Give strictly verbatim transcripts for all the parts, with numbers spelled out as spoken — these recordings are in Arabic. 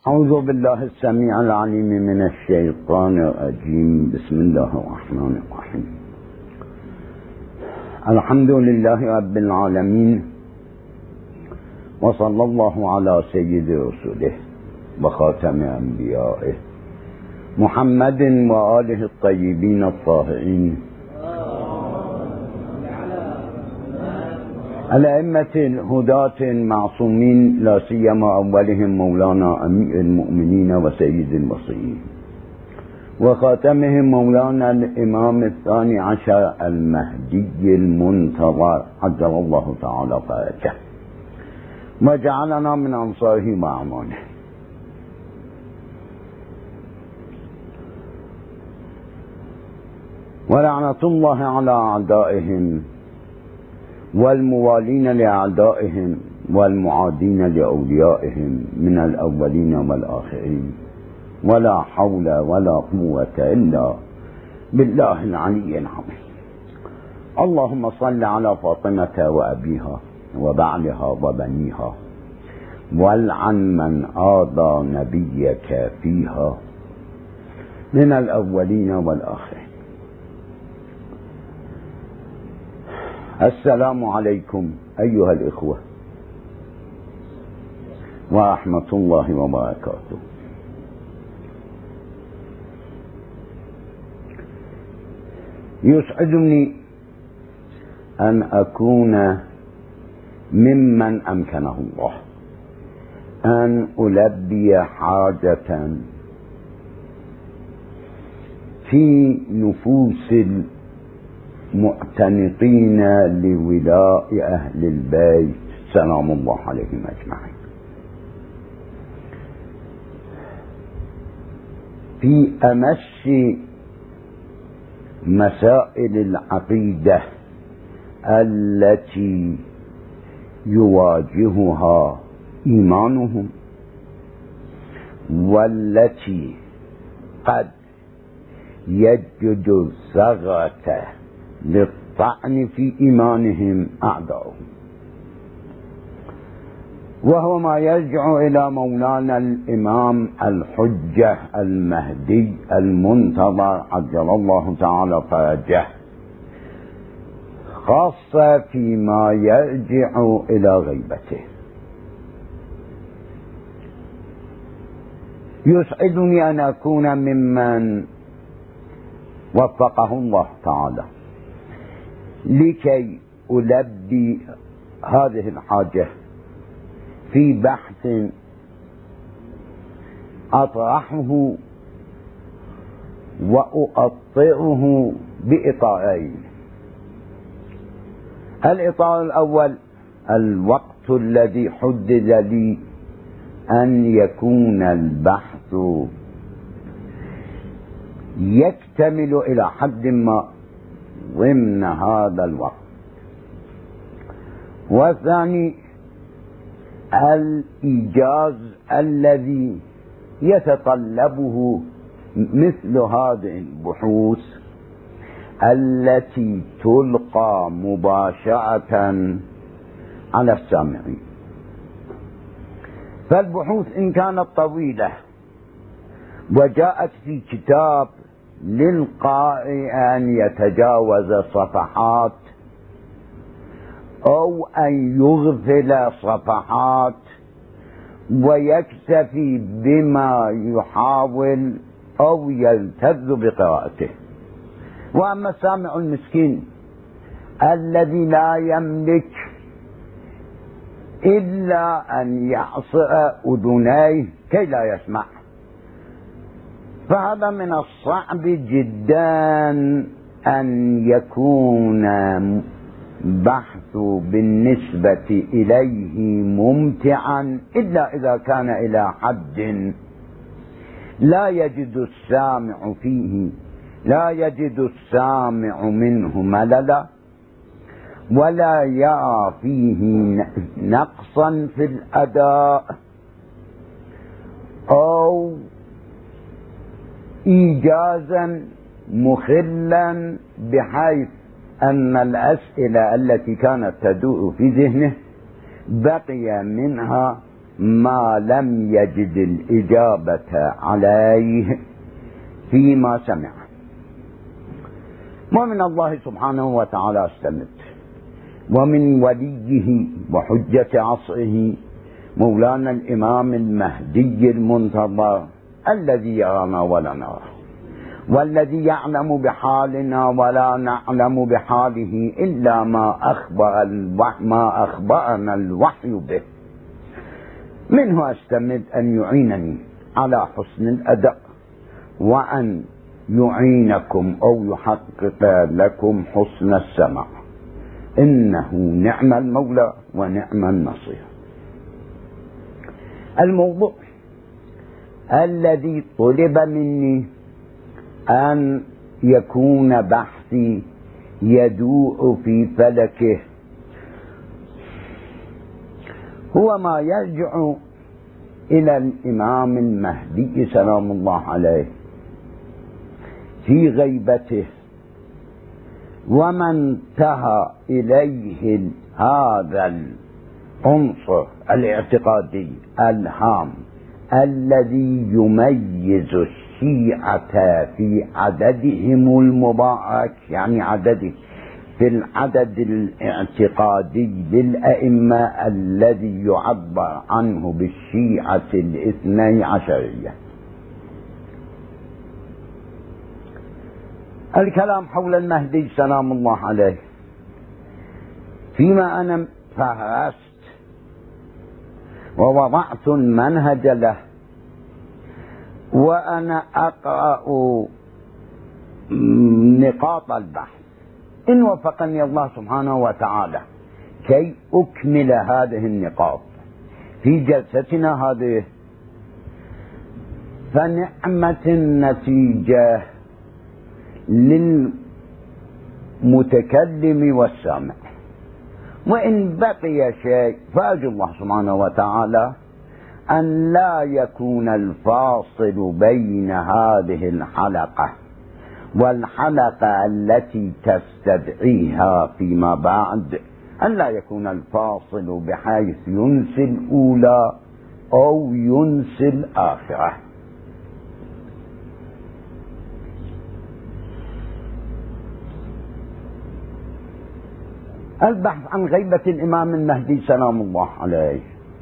أعوذ بالله السميع العليم من الشيطان الرجيم. بسم الله الرحمن الرحيم. الحمد لله رب العالمين، وصلى الله على سيد رسوله وخاتم أنبيائه محمد وآله الطيبين الطاهرين الأئمة الهداة المعصومين، لا سيما أولهم مولانا أمير المؤمنين وسيد المرسلين، وخاتمهم مولانا الإمام الثاني عشر المهدي المنتظر عجل الله تعالى فرجه، وجعلنا من أنصاره وأعوانه. ولعنة الله على أعدائهم والموالين لأعدائهم والمعادين لأوليائهم من الأولين والآخرين، ولا حول ولا قوة إلا بالله العلي العظيم. اللهم صل على فاطمة وأبيها وبعلها وبنيها، والعن من آذى نبيك فيها من الأولين والآخرين. السلام عليكم أيها الإخوة ورحمة الله وبركاته. يسعدني أن أكون ممن أمكنه الله أن ألبي حاجة في نفوس المعتنقين لولاء أهل البيت سلام الله عليهم أجمعين، في أمس مسائل العقيدة التي يواجهها إيمانهم، والتي قد يجد الثغرة للطعن في إيمانهم أعداؤهم، وهو ما يرجع إلى مولانا الإمام الحجة المهدي المنتظر عجل الله تعالى فرجه، خاصة فيما يرجع إلى غيبته. يسعدني أن أكون ممن وفقه الله تعالى لكي ألبي هذه الحاجة في بحث أطرحه وأؤطئه بإطارين. الإطار الأول الوقت الذي حدد لي أن يكون البحث يكتمل إلى حد ما ضمن هذا الوقت، والثاني الإيجاز الذي يتطلبه مثل هذه البحوث التي تلقى مباشرة على السامعين. فالبحوث إن كانت طويلة وجاءت في كتاب للقارئ أن يتجاوز صفحات أو أن يغفل صفحات ويكتفي بما يحاول أو يلتذ بقراءته، وأما السامع المسكين الذي لا يملك إلا أن يعصر أذنيه كي لا يسمع، فهذا من الصعب جدا أن يكون بحث بالنسبة إليه ممتعا إلا إذا كان إلى حد لا يجد السامع فيه لا يجد السامع منه مللا، ولا يرى فيه نقصا في الأداء أو إيجازا مخلا، بحيث أن الأسئلة التي كانت تدور في ذهنه بقي منها ما لم يجد الإجابة عليه فيما سمع. ومن الله سبحانه وتعالى استمد، ومن وليه وحجة عصره مولانا الإمام المهدي المنتظر الذي يرانا ولا نراه، والذي يعلم بحالنا ولا نعلم بحاله إلا ما أخبر ما أخبرنا الوحي به. منه أستمد أن يعينني على حسن الأداء، وأن يعينكم أو يحقق لكم حسن السمع، إنه نعم المولى ونعم النصير. الموضوع الذي طلب مني أن يكون بحثي يدور في فلكه هو ما يرجع إلى الإمام المهدي سلام الله عليه في غيبته، وما انتهى إليه هذا العنصر الاعتقادي الهام الذي يميز الشيعة في عددهم المبارك، يعني عدده في العدد الاعتقادي للأئمة الذي يعبر عنه بالشيعة الاثني عشرية. الكلام حول المهدي سلام الله عليه فيما أنا فهرست ووضعت المنهج له، وأنا أقرأ نقاط البحث إن وفقني الله سبحانه وتعالى كي أكمل هذه النقاط في جلستنا هذه، فنعمة النتيجة للمتكلم والسامع. وإن بقي شيء فأرجو الله سبحانه وتعالى أن لا يكون الفاصل بين هذه الحلقة والحلقة التي تستدعيها فيما بعد، أن لا يكون الفاصل بحيث ينسي الأولى أو ينسي الآخرة. البحث عن غيبة الإمام المهدي سلام الله عليه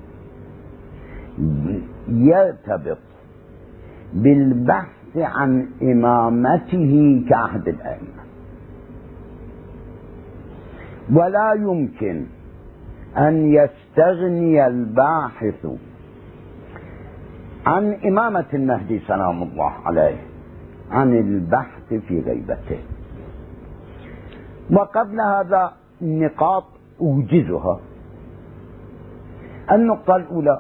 يرتبط بالبحث عن إمامته كعهد الأئمة، ولا يمكن أن يستغني الباحث عن إمامة المهدي سلام الله عليه عن البحث في غيبته. وقبل هذا نقاط أوجزها. النقطة الأولى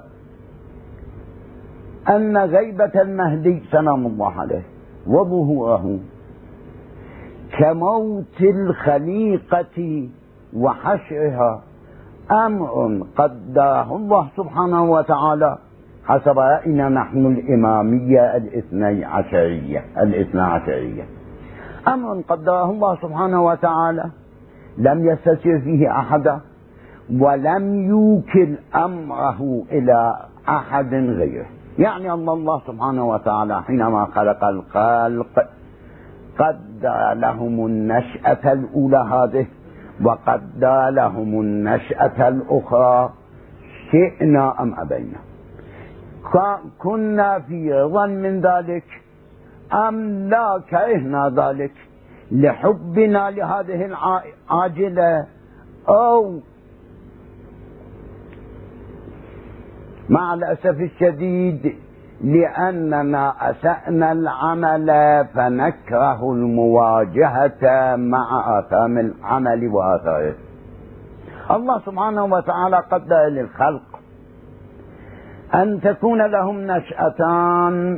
أن غيبة المهدي سلام الله عليه وظهوره كموت الخليقة وحشرها أمر قدره الله سبحانه وتعالى حسب رأينا نحن الإمامية الاثني عشرية الاثنى عشرية، أمر قدره الله سبحانه وتعالى لم يستشر فيه أحدا، ولم يوكل أمره إلى أحد غيره. يعني أن الله سبحانه وتعالى حينما خلق الخلق قدر لهم النشأة الأولى هذه، وقدر لهم النشأة الأخرى شئنا أم أبينا، كنا في رضا من ذلك أم لا كرهنا ذلك لحبنا لهذه العاجلة، أو مع الأسف الشديد لأننا أسأنا العمل فنكره المواجهة مع آثام العمل وآثاره. الله سبحانه وتعالى قدر للخلق أن تكون لهم نشأتان،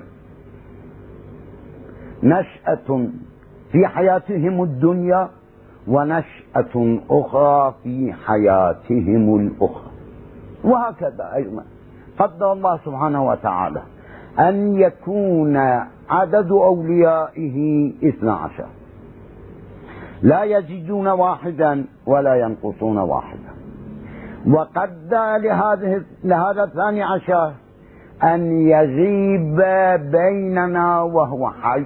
نشأة في حياتهم الدنيا ونشأة أخرى في حياتهم الأخرى، وهكذا أيضا قدر الله سبحانه وتعالى أن يكون عدد أوليائه اثنا عشر، لا يزيدون واحدا ولا ينقصون واحدا، وقدر لهذه لهذا الثاني عشر أن يغيب بيننا وهو حي،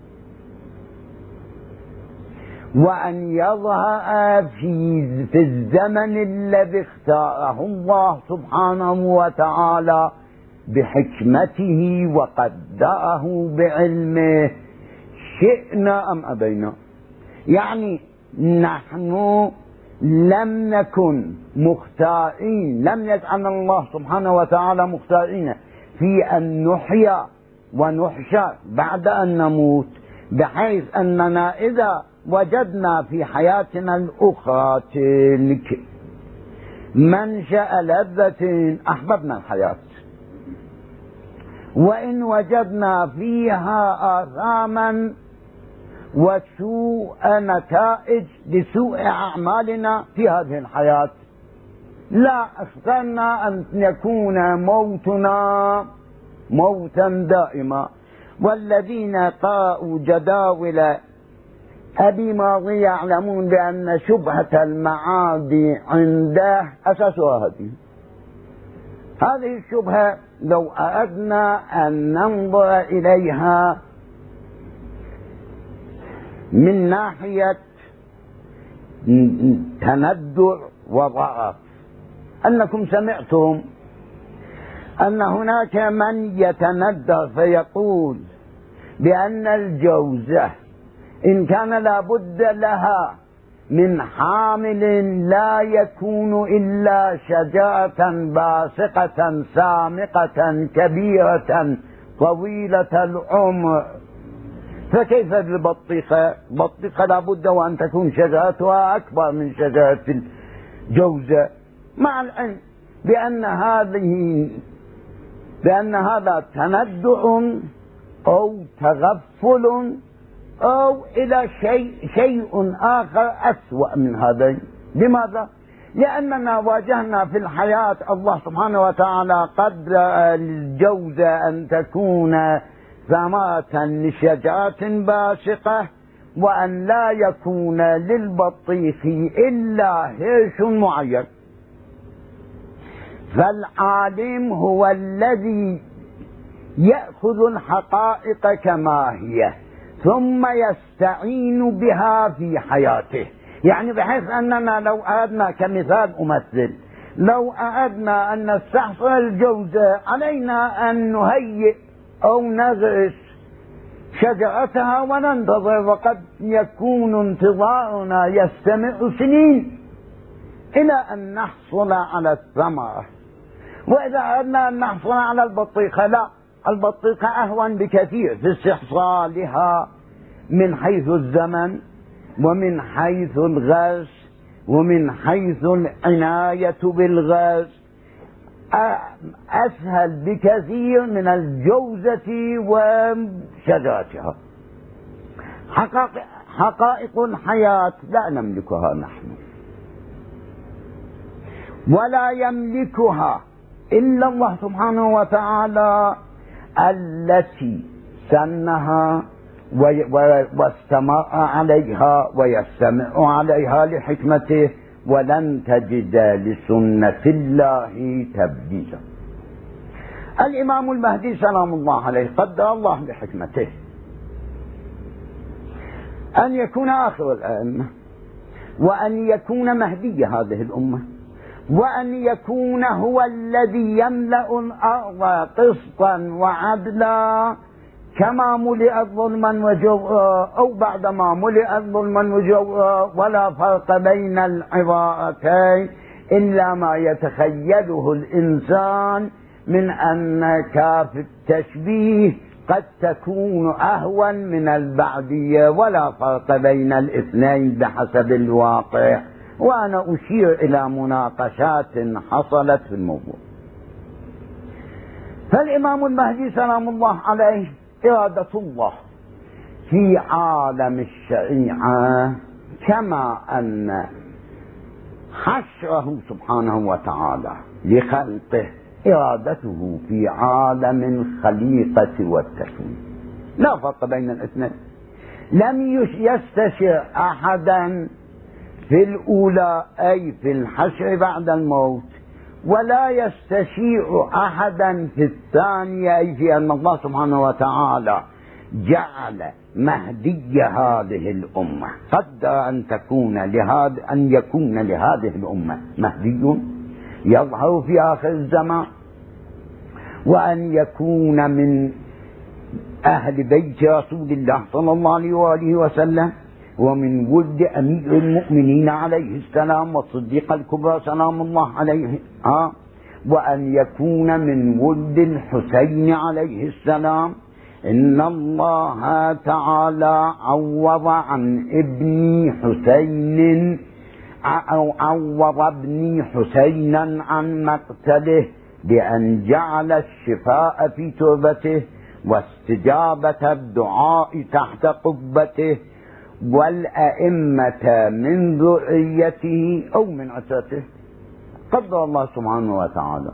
وأن يظهر في, في الزمن الذي اختاره الله سبحانه وتعالى بحكمته وقدره بعلمه، شئنا أم أبينا. يعني نحن لم نكن مختارين، لم يجعلنا الله سبحانه وتعالى مختارين في أن نحيا ونحشر بعد أن نموت، بحيث أننا إذا وجدنا في حياتنا الأخرى تلك منشأ لذة أحببنا الحياة، وإن وجدنا فيها آثاما وسوء نتائج لسوء أعمالنا في هذه الحياة، لا اخترنا أن يكون موتنا موتا دائما. والذين قرأوا جداول أبي ماضي يعلمون بأن شبهة المعاد عنده أساسها هذه هذه الشبهة. لو أردنا أن ننظر إليها من ناحية تندر وضعف، أنكم سمعتم أن هناك من يتندر فيقول بأن الجوزة إن كان لابد لها من حامل لا يكون إلا شجرة باسقة سامقة كبيرة طويلة العمر، فكيف بالبطيخة؟ البطيخة لابد وأن تكون شجرتها أكبر من شجرة الجوزة، مع العلم بأن هذه بأن هذا تندع أو تغفل أو إلى شيء شيء آخر أسوأ من هذا. لماذا؟ لأننا واجهنا في الحياة الله سبحانه وتعالى قدر الجوزة أن تكون ثمرة لشجرة باسقة، وأن لا يكون للبطيخ إلا هرش معين. فالعالم هو الذي يأخذ الحقائق كما هي ثم يستعين بها في حياته. يعني بحيث أننا لو أردنا كمثال أمثل، لو أردنا أن نستحصل الجوزة علينا أن نهيئ أو نغرس شجرتها وننتظر، وقد يكون انتظارنا يستمر سنين إلى أن نحصل على الثمرة. وإذا أردنا أن نحصل على البطيخة، لا، البطيخة أهون بكثير في استحصالها من حيث الزمن ومن حيث الغرس ومن حيث العناية بالغرس، أسهل بكثير من الجوزة وشجرتها. حقائق, حقائق الحياة لا نملكها نحن، ولا يملكها إلا الله سبحانه وتعالى التي سنها واستمع عليها ويستمع عليها لحكمته، ولن تجد لسنة الله تبديلا. الإمام المهدي سلام الله عليه قدر الله بحكمته أن يكون آخر الأئمة، وأن يكون مهدي هذه الأمة، وأن يكون هو الذي يملأ الأرض قسطا وعدلا كما ملئت ظلما وجورا أو بعدما ملئت ظلما وجورا، ولا فرق بين العبارتين إلا ما يتخيله الإنسان من أن كاف التشبيه قد تكون أهون من البعدية، ولا فرق بين الاثنين بحسب الواقع. وأنا أشير إلى مناقشات حصلت في الموضوع. فالإمام المهدي سلام الله عليه إرادة الله في عالم الشريعة، كما أن حشره سبحانه وتعالى لخلقه إرادته في عالم الخليقة والتكوين، لا فرق بين الاثنين. لم يستشر أحدا في الأولى أي في الحشر بعد الموت ولا يستشيع أحدا في الثانية، أي في أن الله سبحانه وتعالى جعل مهدي هذه الأمة، قدر أن تكون لهذا أن يكون لهذه الأمة مهدي يظهر في آخر الزمان، وأن يكون من أهل بيت رسول الله صلى الله عليه وآله وسلم، ومن ولد أمير المؤمنين عليه السلام والصديقة الكبرى سلام الله عليه، آه وأن يكون من ولد الحسين عليه السلام. إن الله تعالى عوض عن ابن حسين أو عوض ابني حسينا عن مقتله بأن جعل الشفاء في تربته واستجابة الدعاء تحت قبته والأئمة من ذريته أو من عترته. قدر الله سبحانه وتعالى.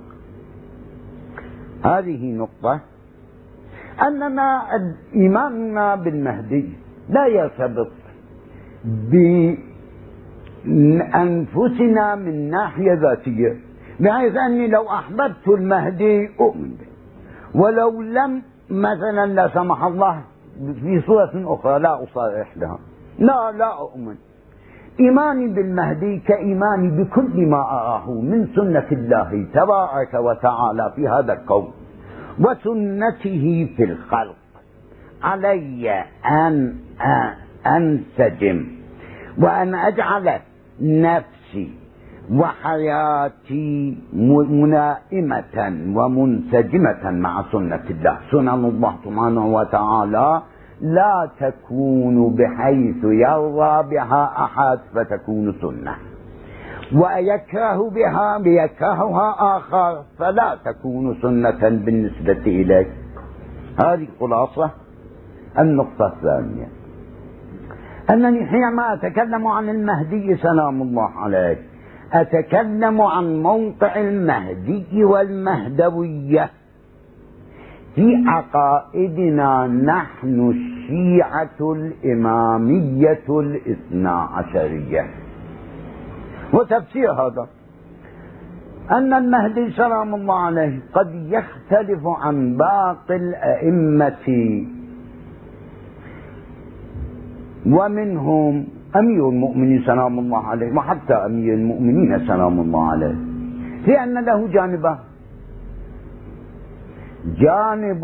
هذه نقطة، أننا إيماننا بالمهدي لا يرتبط بأنفسنا من ناحية ذاتية، بحيث أني لو أحببت المهدي أؤمن به، ولو لم مثلا لا سمح الله في صورة أخرى لا أصارح لها، لا لا أؤمن. إيماني بالمهدي كإيماني بكل ما أراه من سنة الله تبارك وتعالى في هذا الكون وسنته في الخلق. علي أن أنسجم وأن أجعل نفسي وحياتي ملائمة ومنسجمة مع سنة الله. سنن الله سبحانه وتعالى لا تكون بحيث يرضى بها أحد فتكون سنة، ويكره بها بيكرهها آخر فلا تكون سنة بالنسبة إليه. هذه خلاصة النقطة الثانية، أنني حينما أتكلم عن المهدي سلام الله عليه أتكلم عن موقع المهدي والمهدوية في عقائدنا نحن الشيعة الإمامية الاثنا عشرية. وتفسير هذا أن المهدي سلام الله عليه قد يختلف عن باقي الأئمة، ومنهم أمير المؤمنين سلام الله عليه وحتى أمير المؤمنين سلام الله عليه، لأن له جانبان: جانب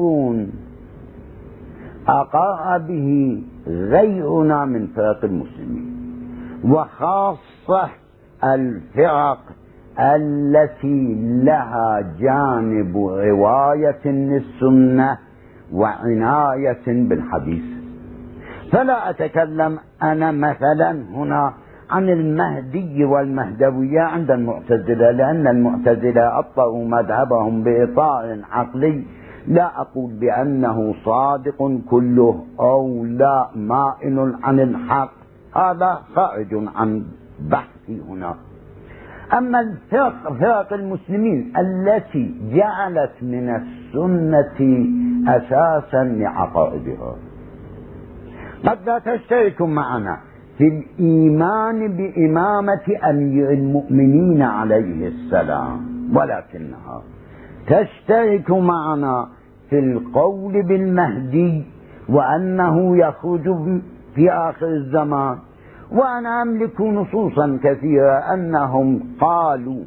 أقر به غيرنا من فرق المسلمين، وخاصة الفرق التي لها جانب رواية للسنة وعناية بالحديث. فلا أتكلم أنا مثلا هنا عن المهدي والمهدوية عند المعتزلة، لأن المعتزلة أبطأوا مذهبهم بإطار عقلي، لا أقول بأنه صادق كله أو لا مائل عن الحق، هذا خارج عن بحثي هنا. أما الفرق فرق المسلمين التي جعلت من السنة أساسا لعقائدها قد لا تشترك معنا في الإيمان بإمامة أمير المؤمنين عليه السلام، ولكنها تشترك معنا في القول بالمهدي وأنه يخرج في آخر الزمان. وأنا أملك نصوصا كثيرة أنهم قالوا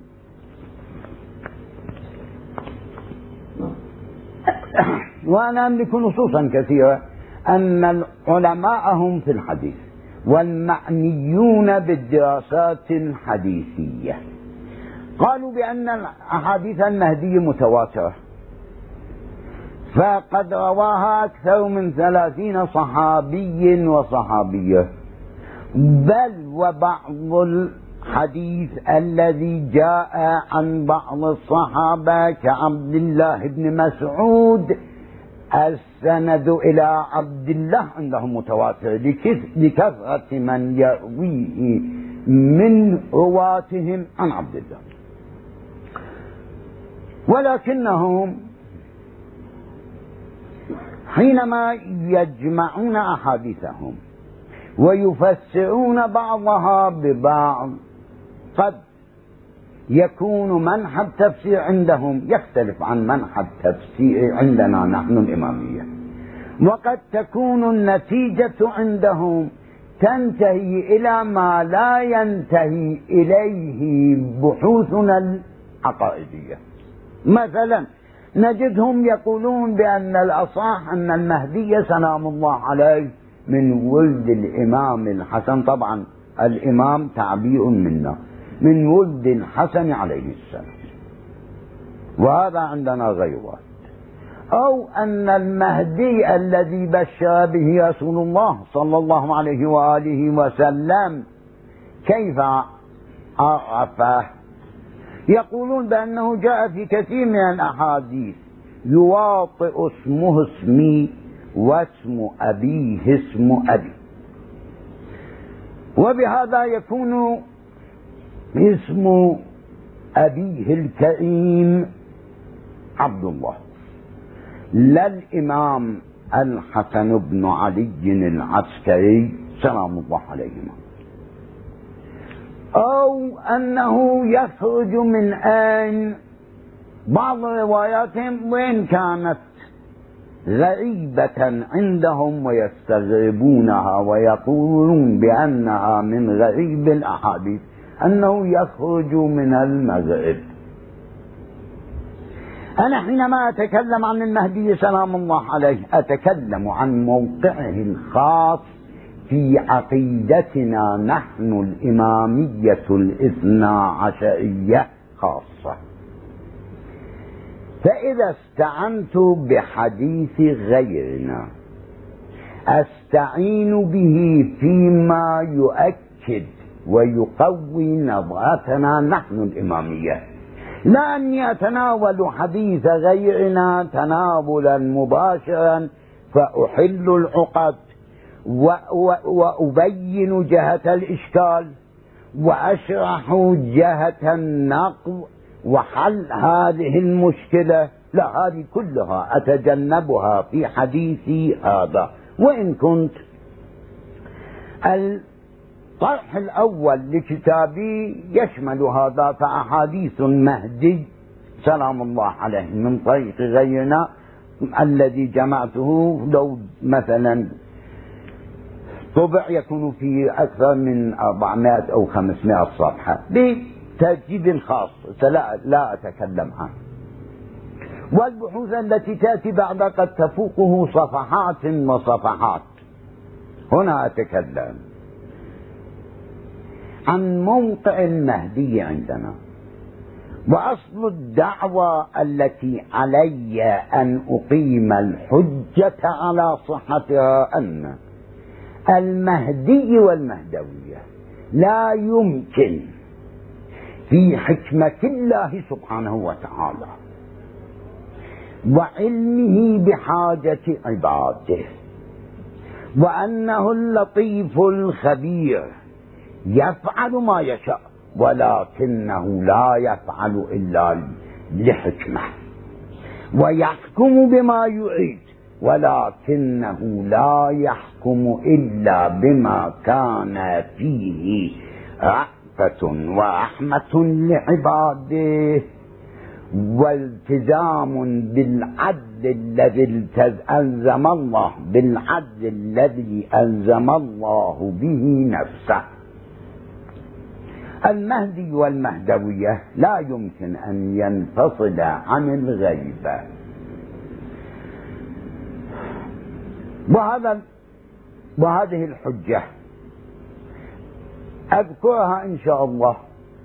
وأنا أملك نصوصا كثيرة أن علماءهم في الحديث والمعنيون بالدراسات الحديثية قالوا بأن أحاديث المهدي متواترة، فقد رواها أكثر من ثلاثين صحابي وصحابية، بل وبعض الحديث الذي جاء عن بعض الصحابة كعبد الله بن مسعود السند إلى عبد الله عندهم متواتر لكثرة من يرويه من رواتهم عن عبد الله. ولكنهم حينما يجمعون أحاديثهم ويفسرون بعضها ببعض قد يكون منحى التفسير عندهم يختلف عن منحى التفسير عندنا نحن الإمامية، وقد تكون النتيجة عندهم تنتهي إلى ما لا ينتهي إليه بحوثنا العقائدية. مثلا نجدهم يقولون بأن الأصح أن المهدي سلام الله عليه من ولد الإمام الحسن، طبعا الإمام تعبير منا، من ولد الحسن عليه السلام، وهذا عندنا غير واحد. أو أن المهدي الذي بشر به رسول الله صلى الله عليه وآله وسلم كيف عرفه؟ يقولون بأنه جاء في كثير من الأحاديث يواطئ اسمه اسمي واسم أبيه اسم أبي، وبهذا يكون اسم أبيه الكريم عبد الله، لا الإمام الحسن بن علي العسكري سلام الله عليهما. أو أنه يخرج من أين؟ بعض رواياتهم وإن كانت غريبة عندهم ويستغربونها ويقولون بأنها من غريب الأحاديث، أنه يخرج من المغرب. أنا حينما أتكلم عن المهدي سلام الله عليه أتكلم عن موقعه الخاص في عقيدتنا نحن الإمامية الاثنا عشرية خاصة. فإذا استعنت بحديث غيرنا أستعين به فيما يؤكد ويقوي نظرتنا نحن الإمامية، لا أني أتناول حديث غيرنا تناولا مباشرا فأحل العقد وأبين جهة الإشكال وأشرح جهة النقض وحل هذه المشكلة، لا، هذه كلها أتجنبها في حديثي هذا. وإن كنت الطرح الأول لكتابي يشمل هذا، فأحاديث المهدي سلام الله عليه من طريق غيرنا الذي جمعته لو مثلا طبع يكون في أكثر من أربعمائة أو خمسمائة صفحة بترتيب خاص لا, لا أتكلم عنه، والبحوث التي تأتي بعد قد تفوقه صفحات وصفحات. هنا أتكلم عن موقع المهدي عندنا، وأصل الدعوة التي علي أن أقيم الحجة على صحتها أن المهدي والمهدوية لا يمكن في حكمة الله سبحانه وتعالى وعلمه بحاجة عباده وأنه اللطيف الخبير يفعل ما يشاء، ولكنه لا يفعل إلا لحكمة، ويحكم بما يريد ولكنه لا يحكم إلا بما كان فيه رأفة ورحمة لعباده والتزام بالعدل الذي ألزم الله بالعدل الذي ألزم الله به نفسه. المهدي والمهدوية لا يمكن أن ينفصل عن الغيبة، وهذا وهذه الحجة أذكرها إن شاء الله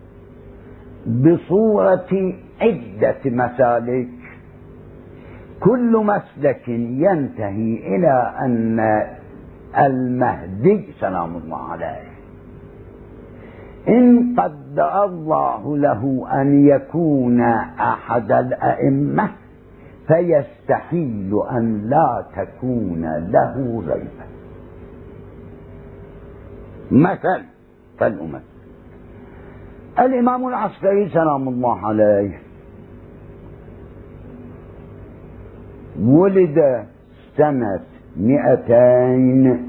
بصورة عدة مسالك، كل مسلك ينتهي إلى أن المهدي سلام الله عليه إن قدر الله له أن يكون أحد الأئمة فيستحيل أن لا تكون له غيبة. مثل فالأمة الإمام العسكري سلام الله عليه ولد سنة مئتين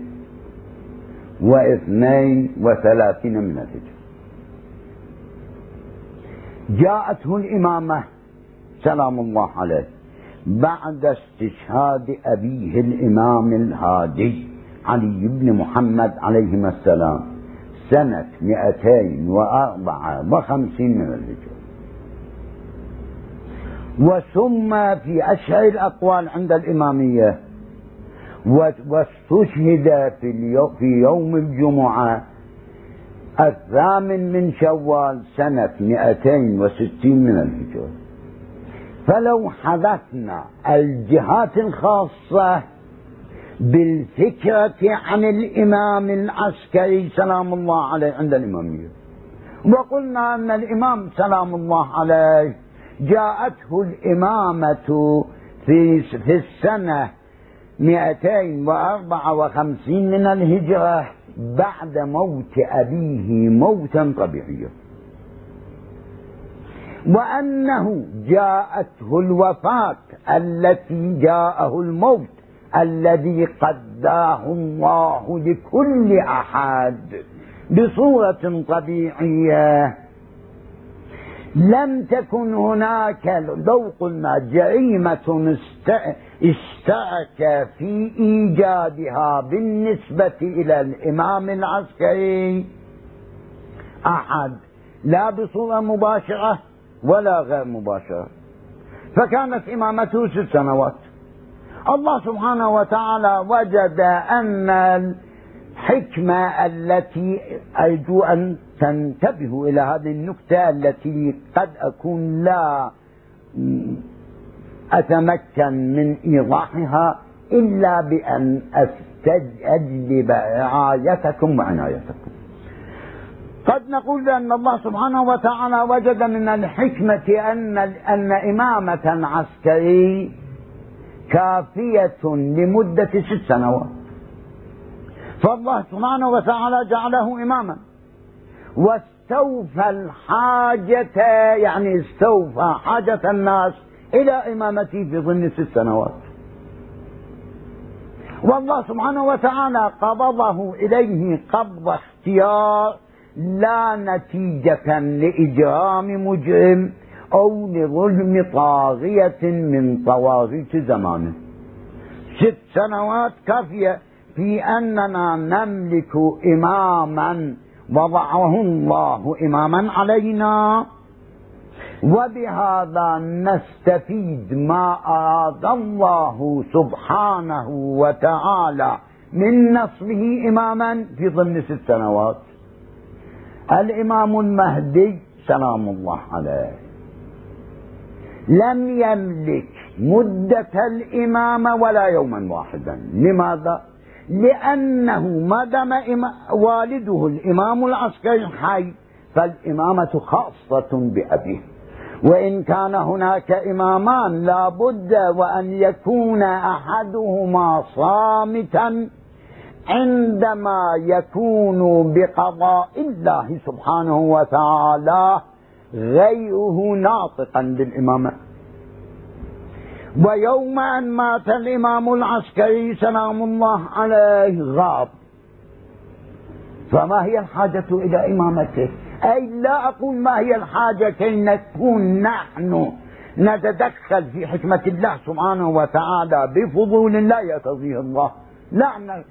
واثنين وثلاثين من الهجرة، جاءته الإمامة سلام الله عليه بعد استشهاد أبيه الإمام الهادي علي بن محمد عليهما السلام سنة مئتين وأربعة وخمسين من الهجرة. وسمى في أشهر الأقوال عند الإمامية، واستشهد في يوم الجمعة الثامن من شوال سنة مئتين وستين من الهجرة. فلو حدثنا الجهات الخاصة بالفكرة عن الإمام العسكري سلام الله عليه عند الإمامية، وقلنا أن الإمام سلام الله عليه جاءته الإمامة في في السنة مئتين وأربعة وخمسين من الهجرة بعد موت أبيه موتا طبيعيا، وأنه جاءته الوفاة التي جاءه الموت الذي قداه الله لكل أحد بصورة طبيعية. لم تكن هناك لو قلنا جريمة اشترك في إيجادها بالنسبة إلى الإمام العسكري أحد، لا بصورة مباشرة ولا غير مباشرة، فكانت إمامته ست سنوات. الله سبحانه وتعالى وجد أن الحكمة التي أرجو أن تنتبهوا إلى هذه النكتة التي قد أكون لا أتمكن من إيضاحها إلا بأن أستجلب رعايتكم وعنايتكم. قد نقول بأن الله سبحانه وتعالى وجد من الحكمة أن أن إمامة عسكري كافية لمدة ست سنوات، فالله سبحانه وتعالى جعله إماما واستوفى الحاجة، يعني استوفى حاجة الناس إلى إمامته في ضمن ست سنوات. والله سبحانه وتعالى قبضه إليه قبض اختيار لا نتيجة لإجرام مجرم أو لظلم طاغية من طواغيت زمانه. ست سنوات كافية في أننا نملك إماما وضعه الله إماما علينا، وبهذا نستفيد ما أراد الله سبحانه وتعالى من نصبه إماما في ضمن ست سنوات. الإمام المهدي سلام الله عليه لم يملك مدة الإمامة ولا يوما واحدا. لماذا؟ لأنه ما دام والده الإمام العسكري حي فالإمامة خاصة بأبيه، وإن كان هناك إمامان لا بد وأن يكون أحدهما صامتا عندما يكون بقضاء الله سبحانه وتعالى غيره ناطقا بالإمامة. ويوم أن مات الإمام العسكري سلام الله عليه غاب، فما هي الحاجة إلى إمامته؟ أي لا أقول ما هي الحاجة كي نكون نحن نتدخل في حكمة الله سبحانه وتعالى بفضول لا يرتضيه الله، لا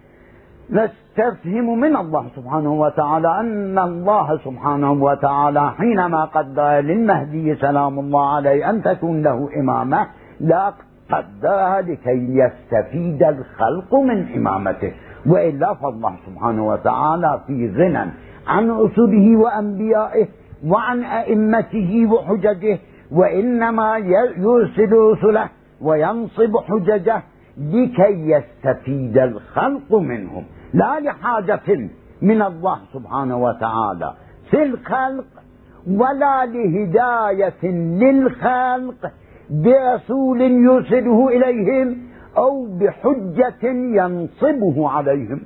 نستفهم من الله سبحانه وتعالى أن الله سبحانه وتعالى حينما قدر للمهدي سلام الله عليه أن تكون له إمامة لا قدرها لكي يستفيد الخلق من إمامته، وإلا فالله سبحانه وتعالى في غنى عن رسله وأنبيائه وعن أئمته وحججه، وإنما يرسل رسله وينصب حججه لكي يستفيد الخلق منهم، لا لحاجة من الله سبحانه وتعالى في الخلق ولا لهداية للخلق برسول يرسله إليهم أو بحجة ينصبه عليهم.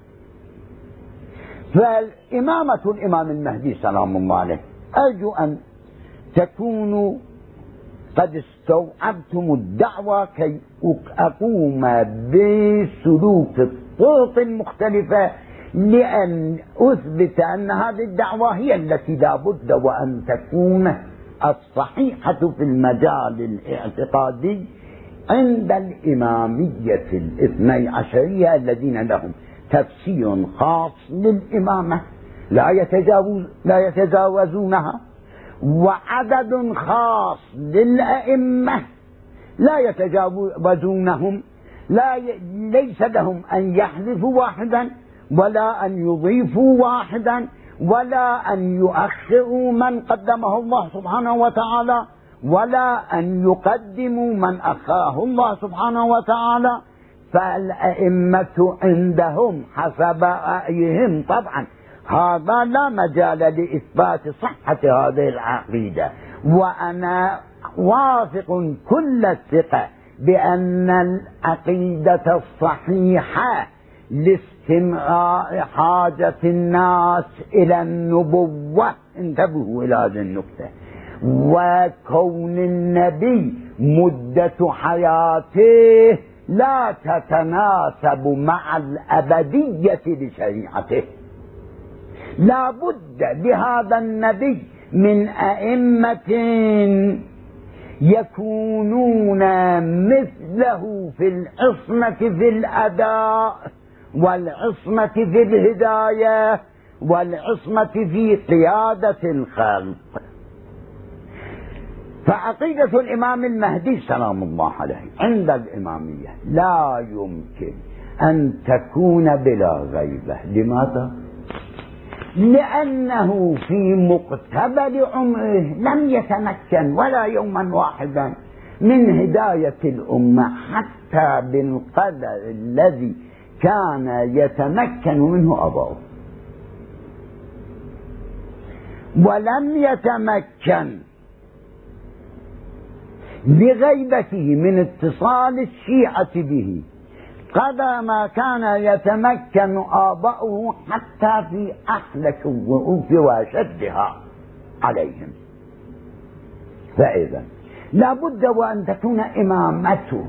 فالإمامة الإمام المهدي سلام الله عليه أرجو أن تكونوا قد استوعبتم الدعوة كي أقوم بسلوك الطرق المختلفة لأن أثبت أن هذه الدعوة هي التي لا بد وأن تكون الصحيحة في المجال الاعتقادي عند الإمامية الاثني عشرية الذين لهم تفسير خاص للإمامة لا يتجاوز لا يتجاوزونها، وعدد خاص للأئمة لا يتجاوزونهم، لا ي... ليس لهم أن يحذفوا واحدا ولا أن يضيفوا واحدا ولا أن يؤخروا من قدمه الله سبحانه وتعالى ولا أن يقدموا من أخاه الله سبحانه وتعالى. فالأئمة عندهم حسب رأيهم، طبعا هذا لا مجال لإثبات صحة هذه العقيدة، وأنا واثق كل الثقة بأن العقيدة الصحيحة لاستمرار حاجة الناس إلى النبوة، انتبهوا إلى هذه النقطة، وكون النبي مدة حياته لا تتناسب مع الأبدية لشريعته. لا بد بهذا النبي من أئمة يكونون مثله في العصمة في الأداء والعصمة في الهداية والعصمة في قيادة الخلق. فعقيدة الإمام المهدي سلام الله عليه عند الإمامية لا يمكن أن تكون بلا غيبة. لماذا؟ لأنه في مقتبل عمره لم يتمكن ولا يوما واحدا من هداية الأمة حتى بالقدر الذي كان يتمكن منه أبوه، ولم يتمكن لغيبته من اتصال الشيعة به قدر ما كان يتمكن آباؤه حتى في أحلك الظروف وأشدها عليهم. فإذا لا بد وأن تكون إمامته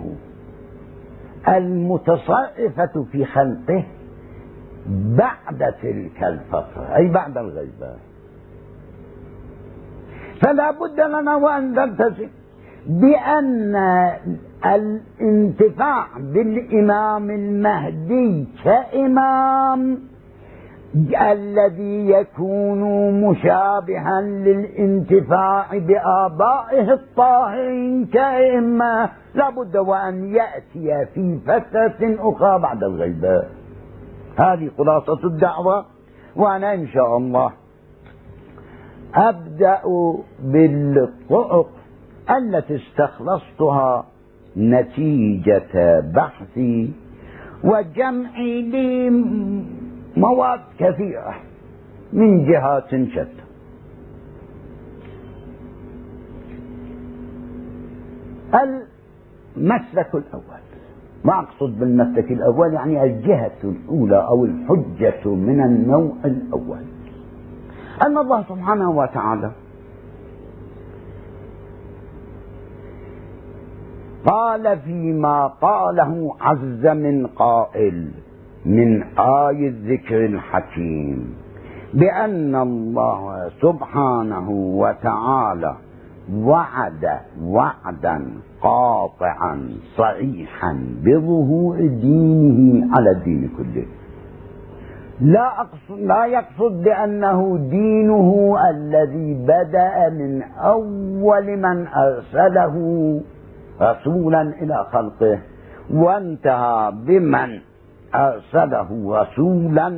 المتصرفة في خلقه بعد تلك الفترة، أي بعد الغيبة. فلا بد لنا وأن نلتزم بأن الانتفاع بالإمام المهدي كإمام الذي يكون مشابها للانتفاع بآبائه الطاهرين كأئمة لا بد وأن يأتي في فترة أخرى بعد الغيبة. هذه خلاصة الدعوة، وأنا إن شاء الله أبدأ بالطرق التي استخلصتها نتيجة بحثي وجمعي لمواد كثيرة من جهات شتى. المسلك الأول، ما أقصد بالمسلك الأول يعني الجهة الأولى أو الحجة من النوع الأول، أن الله سبحانه وتعالى قال فيما قاله عز من قائل من آي الذكر الحكيم بأن الله سبحانه وتعالى وعد وعدا قاطعا صريحا بظهور دينه على الدين كله. لا أقصد لا يقصد بأنه دينه الذي بدأ من أول من أرسله رسولا إلى خلقه وانتهى بمن أرسله رسولا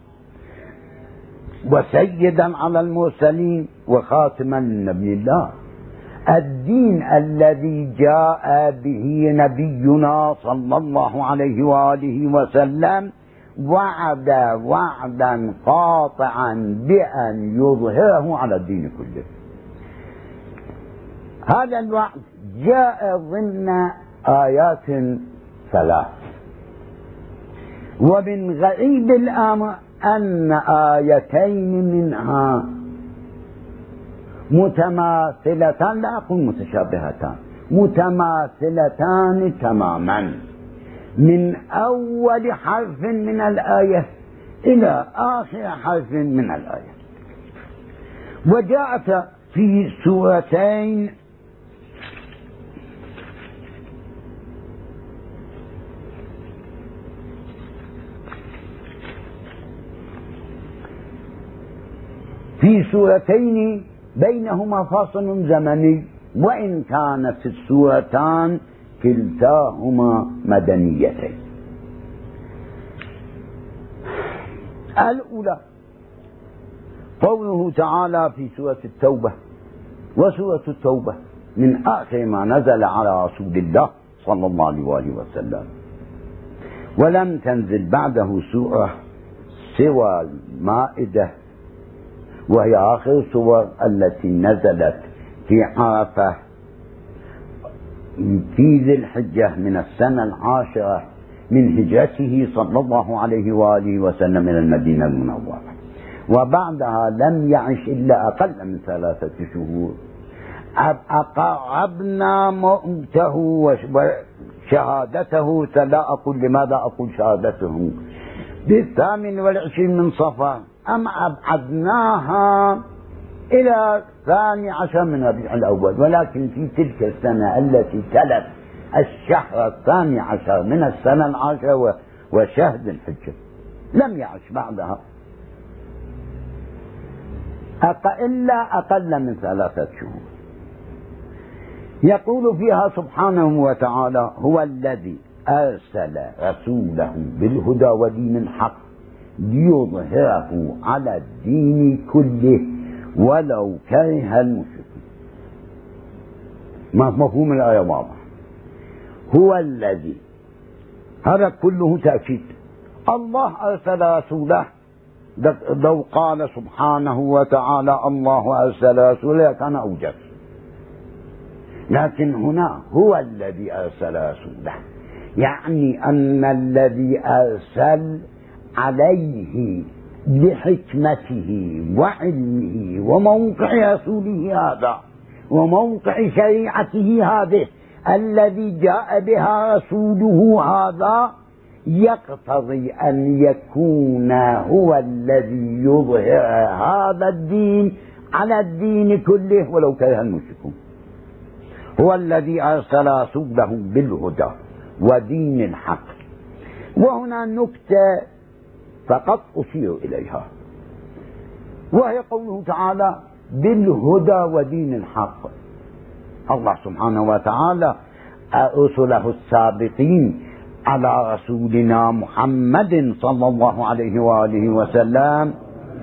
وسيدا على المرسلين وخاتما لنبي الله. الدين الذي جاء به نبينا صلى الله عليه وآله وسلم وعد وعدا قاطعا بأن يظهره على الدين كله. هذا الوعد جاء ضمن آيات ثلاث، ومن غريب الأمر أن آيتين منها متماثلتان، لا أقول متشابهتان، متماثلتان تماما من أول حرف من الآية إلى آخر حرف من الآية. وجاءت في سورتين في سورتين بينهما فاصل زمني، وإن كانت السورتان كلتاهما مدنيتين. الأولى قوله تعالى في سورة التوبة، وسورة التوبة من آخر ما نزل على رسول الله صلى الله عليه وسلم، ولم تنزل بعده سورة سوى المائدة، وهي آخر السور التي نزلت في عرفة في ذي الحجة من السنة العاشرة من هجرته صلى الله عليه وآله وسلم من المدينة المنورة، وبعدها لم يعش إلا أقل من ثلاثة شهور. أقربنا موته وشهادته، فلا أقول لماذا أقول شهادته بالثامن والعشرين من صفر، أم أبعدناها إلى الثاني عشر من ربيع الأول، ولكن في تلك السنة التي تلت الشهر الثاني عشر من السنة العاشرة وشهد الحجة لم يعش بعدها إلا أقل من ثلاثة شهور. يقول فيها سبحانه وتعالى: هو الذي أرسل رسوله بالهدى ودين الحق ليظهره على الدين كله ولو كره المشركون. ما مفهوم الآية واضح؟ هو الذي، هذا كله تأكيد. الله أرسل رسوله، لو قال سبحانه وتعالى الله أرسل رسوله كان أوجب، لكن هنا هو الذي أرسل رسوله، يعني أن الذي أرسل عليه لحكمته وعلمه وموقع رسوله هذا وموقع شريعته هذه الذي جاء بها رسوله هذا، يقتضي أن يكون هو الذي يظهر هذا الدين على الدين كله ولو كره المشركون. هو الذي أرسل رسوله بالهدى ودين الحق. وهنا نكتة فقط أشير إليها، وهي قوله تعالى بالهدى ودين الحق. الله سبحانه وتعالى رسله السابقين على رسولنا محمد صلى الله عليه وآله وسلم،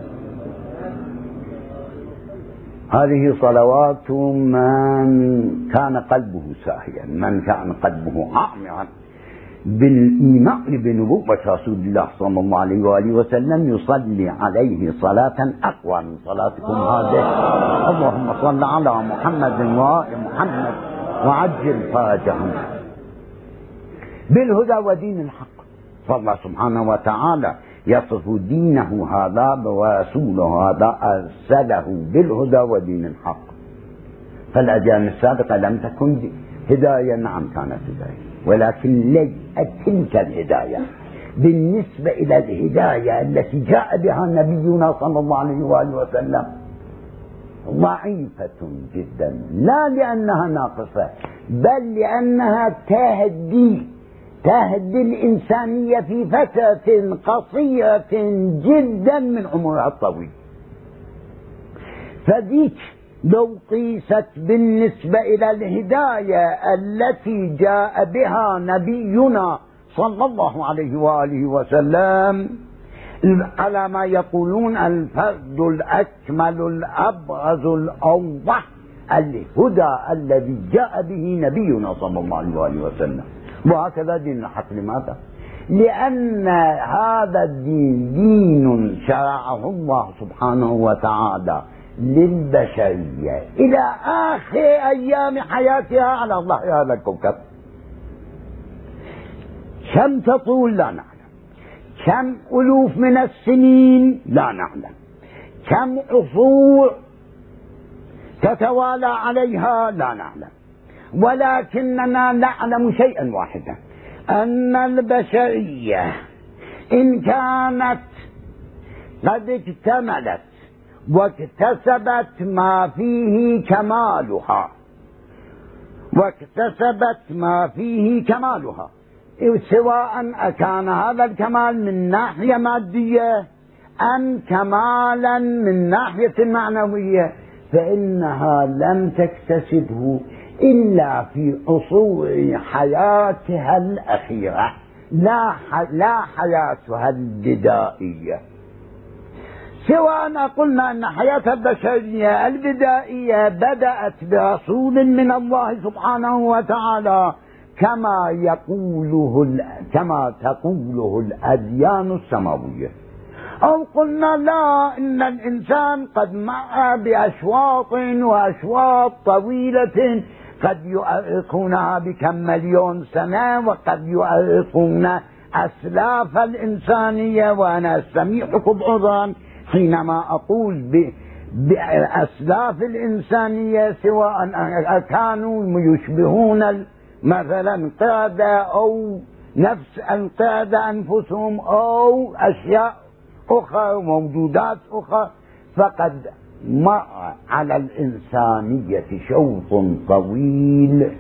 هذه صلوات من كان قلبه ساهيا، من كان قلبه عامرا بالإيمان بنبوة رسول الله صلى الله عليه وآله وسلم يصلي عليه صلاة أقوى من صلاتكم هذه. اللهم صل على محمد وآل محمد وعجل فرجهم. بالهدى ودين الحق، فالله سبحانه وتعالى يصف دينه هذا ورسوله هذا أرسله بالهدى ودين الحق. فالأجيال السابقة لم تكن هداية، نعم كانت هداية، ولكن ليست تلك الهداية بالنسبة إلى الهداية التي جاء بها نبينا صلى الله عليه وآله وسلم ضعيفة جدا، لا لأنها ناقصة بل لأنها تهدي تهدي الإنسانية في فترة قصيرة جدا من عمرها الطويل. فذيك لو قيست بالنسبة إلى الهداية التي جاء بها نبينا صلى الله عليه وآله وسلم على ما يقولون الفرد الأكمل الأبرز الأوضح، الهدى الذي جاء به نبينا صلى الله عليه وآله وسلم. وهكذا دين الحق. لماذا؟ لأن هذا الدين دين شرعه الله سبحانه وتعالى للبشرية إلى آخر أيام حياتها على ظهر هذا الكوكب. كم تطول لا نعلم، كم ألوف من السنين لا نعلم، كم عصور تتوالى عليها لا نعلم، ولكننا نعلم شيئا واحدا، أن البشرية إن كانت قد اكتملت واكتسبت ما فيه كمالها واكتسبت ما فيه كمالها سواء كان هذا الكمال من ناحية مادية أم كمالا من ناحية معنوية، فإنها لم تكتسبه إلا في عصور حياتها الأخيرة، لا لا حياتها البدائية. سواء قلنا أن حياة البشرية البدائية بدأت برسول من الله سبحانه وتعالى كما يقوله كما تقوله الأديان السماوية، أو قلنا لا، إن الإنسان قد مر بأشواط وأشواط طويلة قد يؤرخونها بكم مليون سنة، وقد يؤرخون أسلاف الإنسانية. وأنا أستميحكم عذرا حينما أقول بأسلاف الإنسانية، سواء كانوا يشبهون مثلا قردة أو نفس القردة أنفسهم أو أشياء أخرى وموجودات أخرى، فقد مر على الإنسانية شوط طويل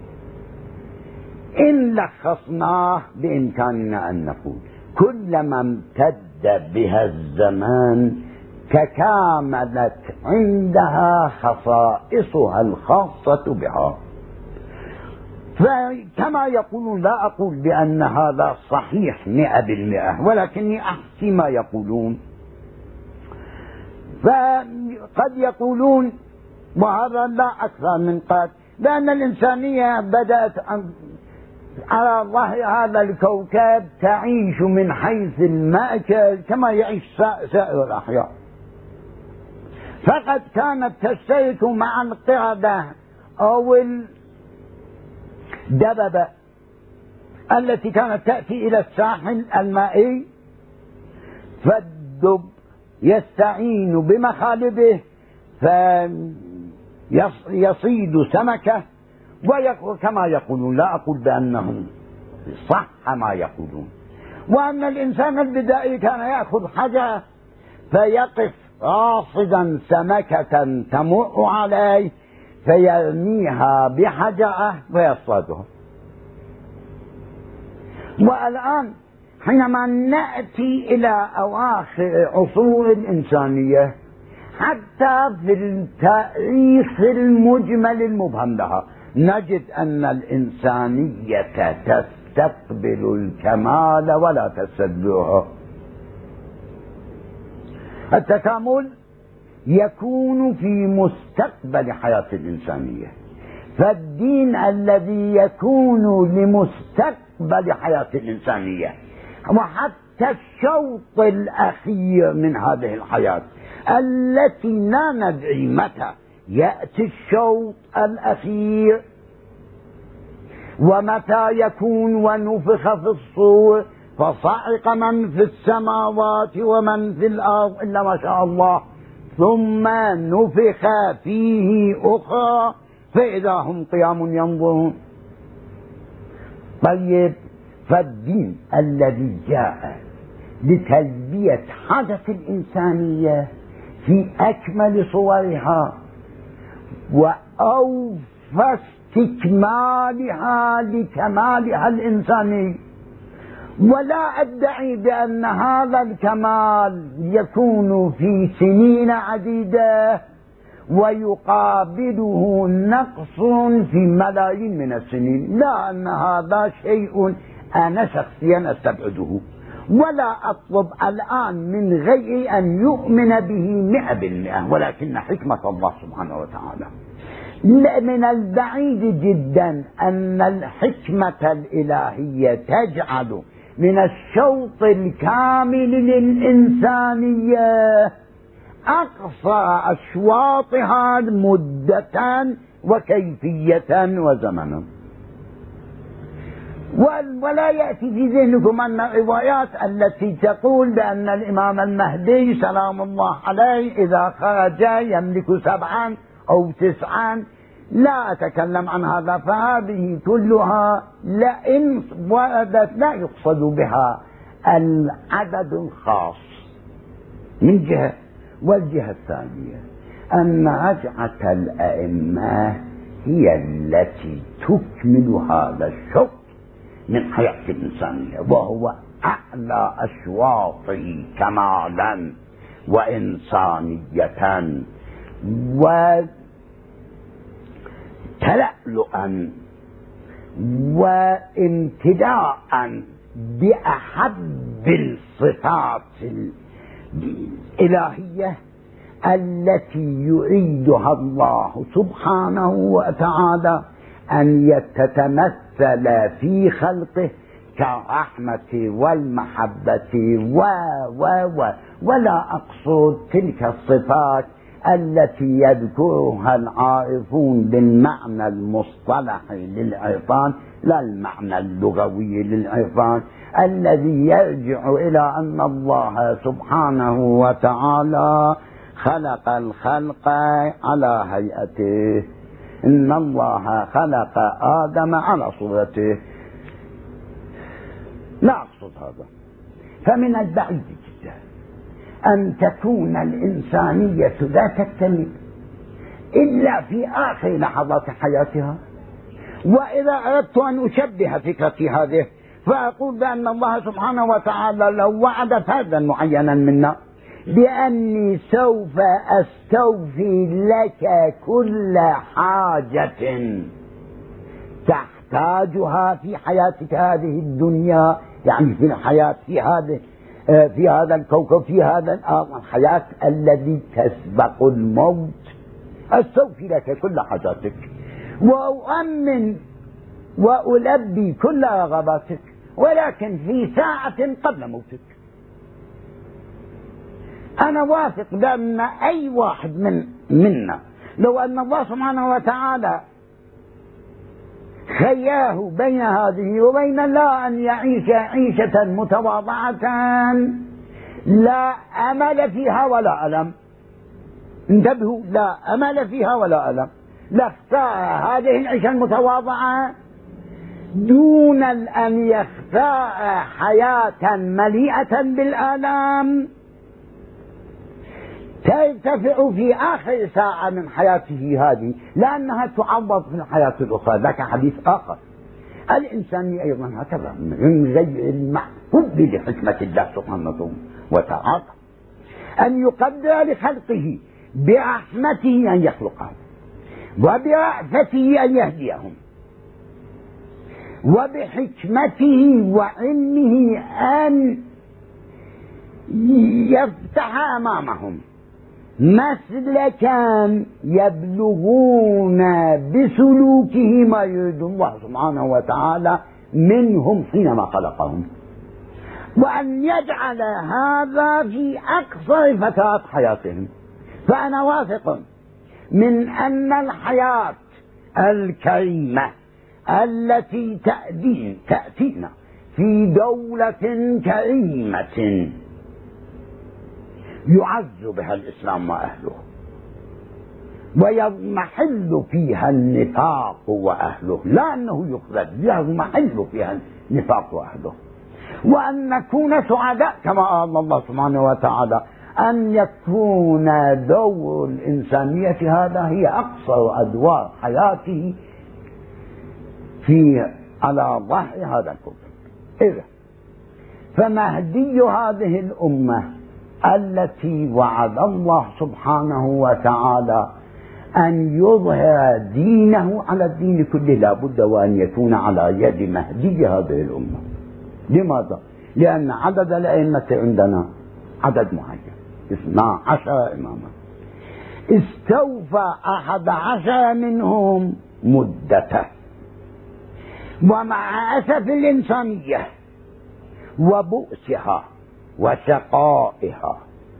إن لخصناه بإمكاننا أن نقول كلما امتد بها الزمان تكاملت عندها خصائصها الخاصة بها. فكما يقولون، لا أقول بأن هذا صحيح مئة بالمئة، ولكني أحكي ما يقولون. فقد يقولون، وهذا لا أكثر من قد، بأن الإنسانية بدأت على ظهر هذا الكوكب تعيش من حيث المأكل كما يعيش سائر الأحياء، فقد كانت تشترك مع القردة أو الدببة التي كانت تأتي إلى الساحل المائي، فالدب يستعين بمخالبه فيصيد سمكة ويقول كما يقولون، لا أقول بأنهم صح ما يقولون، وأن الإنسان البدائي كان يأخذ حجرة فيقف راصدا سمكة تمر عليه فيرميها بحجرة ويصطادها. والآن حينما نأتي إلى أواخر عصور الإنسانية، حتى في التاريخ المجمل المبهم لها، نجد أن الإنسانية تستقبل الكمال ولا تستدبره. التكامل يكون في مستقبل حياة الإنسانية، فالدين الذي يكون لمستقبل حياة الإنسانية وحتى الشوط الأخير من هذه الحياة التي لا ندري متى يأتي الشوط الأخير ومتى يكون، ونفخ في الصور فصعق من في السماوات ومن في الأرض إلا ما شاء الله، ثم نفخ فيه أخرى فإذا هم قيام ينظرون. طيب، فالدين الذي جاء لتلبية حدث الإنسانية في أكمل صورها وأوفى استكمالها لكمالها الإنساني، ولا أدعي بأن هذا الكمال يكون في سنين عديدة ويقابله نقص في ملايين من السنين، لا، أن هذا شيء أنا شخصيا أستبعده، ولا أطلب الآن من غيري أن يؤمن به مئة بالمئة، ولكن حكمة الله سبحانه وتعالى من البعيد جدا أن الحكمة الإلهية تجعل من الشوط الكامل للإنسانية أقصى أشواطها مدة وكيفية وزمنا. ولا يأتي في ذهنكم أن الروايات التي تقول بأن الإمام المهدي سلام الله عليه إذا خرج يملك سبعا أو تسعا، لا أتكلم عن هذا، فهذه كلها لئن وردت لا يقصد بها العدد الخاص من جهة، والجهة الثانية أن رجعة الأئمة هي التي تكمل هذا الشق من حياة الإنسانية، وهو أعلى أشواطه كمالا وإنسانية وتلألؤا وامتداء بأحب الصفات الإلهية التي يريدها الله سبحانه وتعالى أن تتمثل في خلقه كالرحمة والمحبة و و و ولا أقصد تلك الصفات التي يذكرها العارفون بالمعنى المصطلحي للعرفان، لا المعنى اللغوي للعرفان الذي يرجع إلى أن الله سبحانه وتعالى خلق الخلق على هيئته، إن الله خلق آدم على صورته. لا أقصد هذا. فمن البعيد جدا أن تكون الإنسانية لا تكتمل إلا في آخر لحظات حياتها. وإذا أردت أن أشبه فكرتي هذه فأقول بأن الله سبحانه وتعالى لو وعد فردا معينا منا بأني سوف أستوفي لك كل حاجة تحتاجها في حياتك هذه الدنيا، يعني في الحياة في هذه في هذا الكوكب، في هذا الحياة الذي تسبق الموت، أستوفي لك كل حاجاتك وأؤمن وألبي كل رغباتك، ولكن في ساعة قبل موتك. أنا واثق بأن أي واحد من منا لو أن الله سبحانه وتعالى خياه بين هذه وبين لا أن يعيش عيشة متواضعة لا أمل فيها ولا ألم، انتبهوا، لا أمل فيها ولا ألم، لاختار هذه العيشة المتواضعة دون أن يختار حياة مليئة بالآلام ترتفع في آخر ساعة من حياته هذه، لأنها تعوض في الحياة الأخرى. ذاك حديث آخر. الإنسانية أيضا هكذا من غير المحفوظ لحكمة الله سبحانه وتعالى أن يقدر لخلقه برحمته أن يخلقهم، وبرأفته أن يهديهم، وبحكمته وعلمه أن يفتح أمامهم مسلكا يبلغون بسلوكه ما يريد الله سبحانه وتعالى منهم حينما خلقهم، وأن يجعل هذا في أقصر فترات حياتهم. فأنا واثق من أن الحياة الكريمة التي تأتي تأتينا في دولة كريمة يعز بها الإسلام وأهله، ويضمحل فيها النفاق وأهله، لا أنه يخرج، يضمحل فيها النفاق وأهله، وأن نكون سعداء كما قال الله سبحانه وتعالى أن يكون دور الإنسانية هذا هي أقصر أدوار حياته في على ظهر هذا الكون. إذا فمهدي هذه الأمة التي وعد الله سبحانه وتعالى أن يظهر دينه على الدين كله لا بد وأن يكون على يد مهدي هذه الأمة. لماذا؟ لأن عدد الأئمة عندنا عدد معين، اثنا عشر إماما، استوفى أحد عشر منهم مدته، ومع أسف الإنسانية وبؤسها وشقائها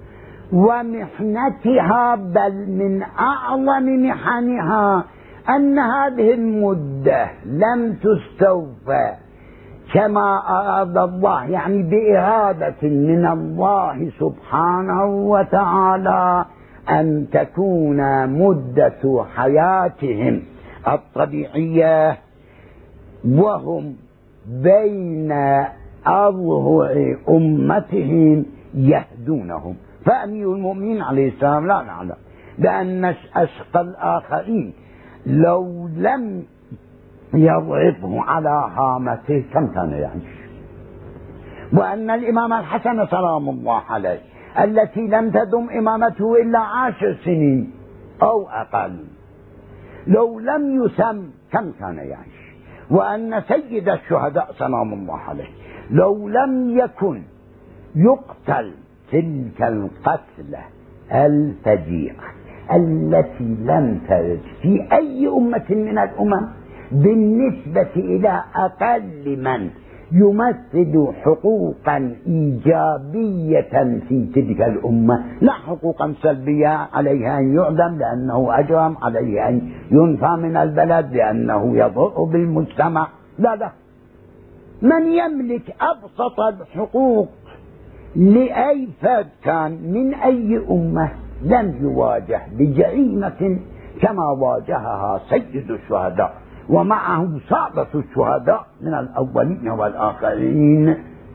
ومحنتها، بل من أعظم محنها أن هذه المدة لم تستوفى كما أراد الله، يعني بإرادة من الله سبحانه وتعالى أن تكون مدة حياتهم الطبيعية وهم بين أظهر أمتهم يهدونهم، فأمير المؤمنين عليه السلام لا نعلم بأن أشقى الآخرين لو لم يضربه على هامته كم كان يعيش، وأن الإمام الحسن سلام الله عليه التي لم تدم إمامته إلا عشر سنين أو أقل لو لم يسم كم كان يعيش، وأن سيد الشهداء سلام الله عليه لو لم يكن يقتل تلك القتلة الفجيعة التي لم ترد في أي أمة من الأمم بالنسبة إلى أقل من يمثل حقوقا إيجابية في تلك الأمة، لا حقوقا سلبية عليه أن يعدم لأنه أجرم، عليه أن ينفى من البلد لأنه يضر بالمجتمع، لا لا، من يملك أبسط الحقوق لأي فرد كان من أي أمة لم يواجه بجريمة كما واجهها سيد الشهداء ومعه سادة الشهداء من الأولين والآخرين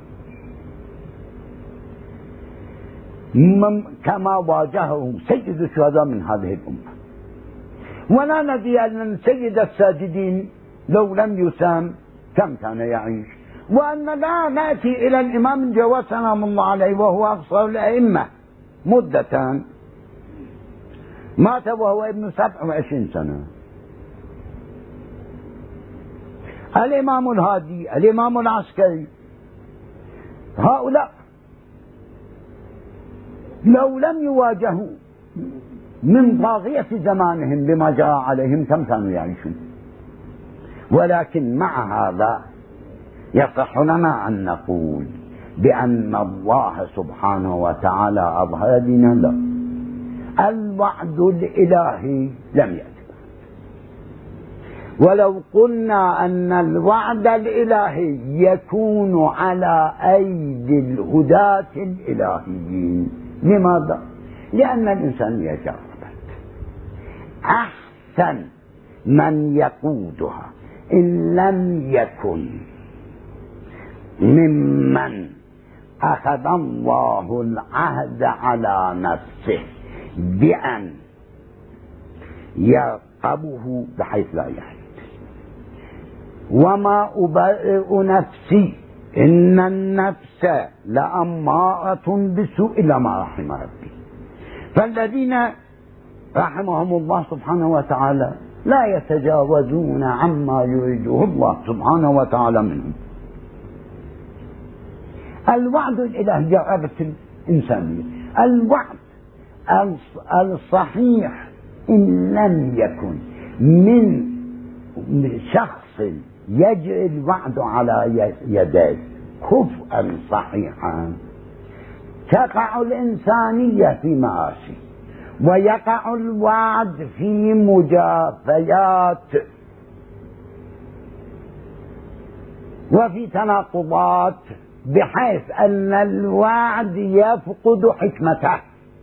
كما واجهه سيد الشهداء من هذه الأمة. ولا ندري أن سيد الساجدين لو لم يسام كم كان يعيش، وأن لا نأتي إلى الإمام الجواد سلام الله عليه وهو أقصر الأئمة مدة، مات وهو ابن سبع وعشرين سنة. الإمام الهادي، الإمام العسكري، هؤلاء لو لم يواجهوا من طاغية زمانهم بما جرى عليهم كم كانوا يعيشون. ولكن مع هذا يصح لنا أن نقول بأن الله سبحانه وتعالى أظهر دينه له. الوعد الإلهي لم يأتي، ولو قلنا أن الوعد الإلهي يكون على أيدي الهداة الإلهيين. لماذا؟ لأن الإنسان يجرب أحسن من يقودها إن لم يكن ممن أخذ الله العهد على نفسه بأن يرقبه بحيث لا يحيد. وما أبرئ نفسي إن النفس لأمارة بسوء إلا ما رحم ربي. فالذين رحمهم الله سبحانه وتعالى لا يتجاوزون عما يريده الله سبحانه وتعالى منهم. الوعد الإلهي جربة الإنسانية. الوعد الصحيح إن لم يكن من شخص يجري الوعد على يديه كفءا صحيحا تقع الإنسانية في مآسي، ويقع الوعد في مجافيات وفي تناقضات، بحيث أن الوعد يفقد حكمته.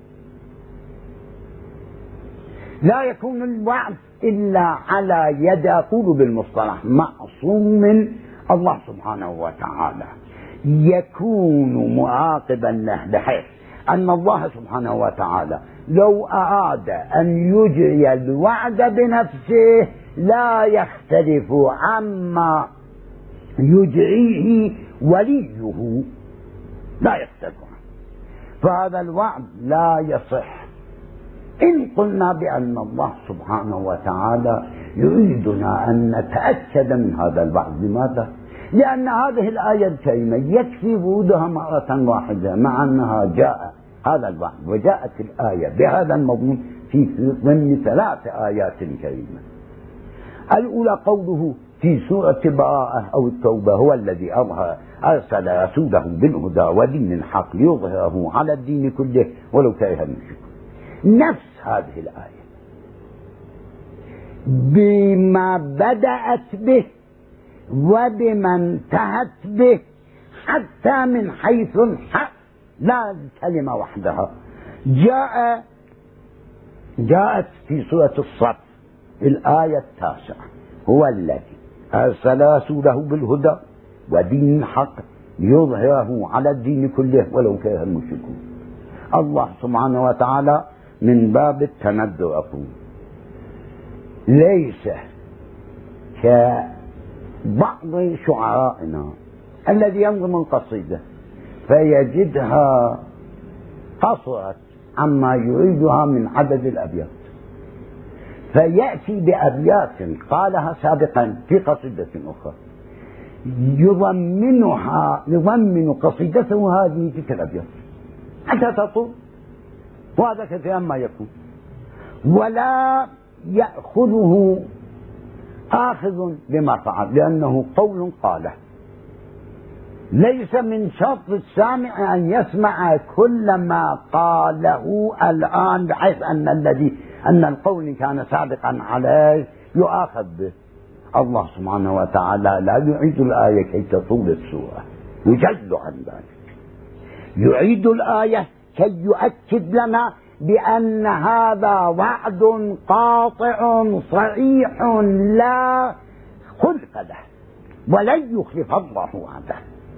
لا يكون الوعد إلا على يد، أقول بالمصطلح، معصوم من الله سبحانه وتعالى، يكون معاقبا له، بحيث أن الله سبحانه وتعالى لو أراد أن يجري الوعد بنفسه لا يختلف عما يجريه وليه، لا يختلف عنه. فهذا الوعد لا يصح إن قلنا بأن الله سبحانه وتعالى يريدنا أن نتأكد من هذا الوعد. لماذا؟ لأن هذه الآية الكريمة يكفي ورودها مرة واحدة، مع أنها جاء هذا الوعد وجاءت الآية بهذا المضمون في ضمن ثلاث آيات كريمة. الأولى قوله في سورة براءة أو التوبة: هو الذي أظهر أرسل رسوله بالهدى ودين الحق ليظهره على الدين كله ولو كره المشركون. نفس هذه الآية بما بدأت به وبما انتهت به، حتى من حيث الحق، لا كلمة وحدها، جاء جاءت في سورة الصف الآية التاسعة: هو الذي أرسل رسوله بالهدى ودين الحق ليظهره على الدين كله ولو كره المشركون. الله سبحانه وتعالى من باب التندر أقول ليس كبعض شعرائنا الذي ينظم القصيدة فيجدها قصرت عما يريدها من عدد الأبيات، فيأتي بأبيات قالها سابقا في قصيدة أخرى يضمنها يضمن قصيدته هذه تلك الأبيات حتى تطول، وهذا كثيرا ما يكون، ولا يأخذه آخذ بما فعل لأنه قول قاله. ليس من شرط السامع أن يسمع كل ما قاله الآن بحيث أن الذي أن القول كان سابقا عليه يؤاخذ به. الله سبحانه وتعالى لا يعيد الآية كي تطول السورة، يجل عن ذلك، يعيد الآية كي يؤكد لنا بأن هذا وعد قاطع صريح لا خلف له ولن يخلف الله وعده.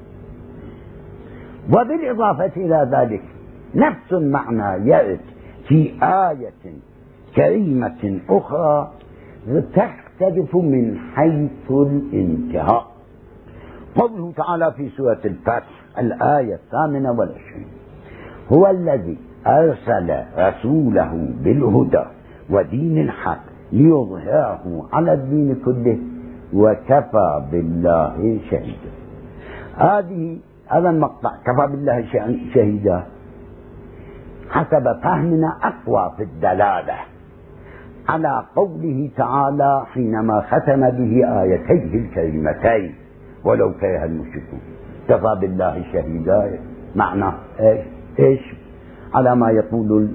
وبالإضافة إلى ذلك نفس المعنى يرد في آية كريمة أخرى تختلف من حيث الانتهاء. قوله تعالى في سورة الفتح الآية الثامنة والعشرين: هو الذي أرسل رسوله بالهدى ودين الحق ليظهره على الدين كله وكفى بالله شهيدا. هذه هذا المقطع كفى بالله شهيدا حسب فهمنا أقوى في الدلالة على قوله تعالى حينما ختم به آيتيه الكريمتين ولو كره المشركون. كفى بالله شهيدا معنى ايش؟ ايش على ما يقول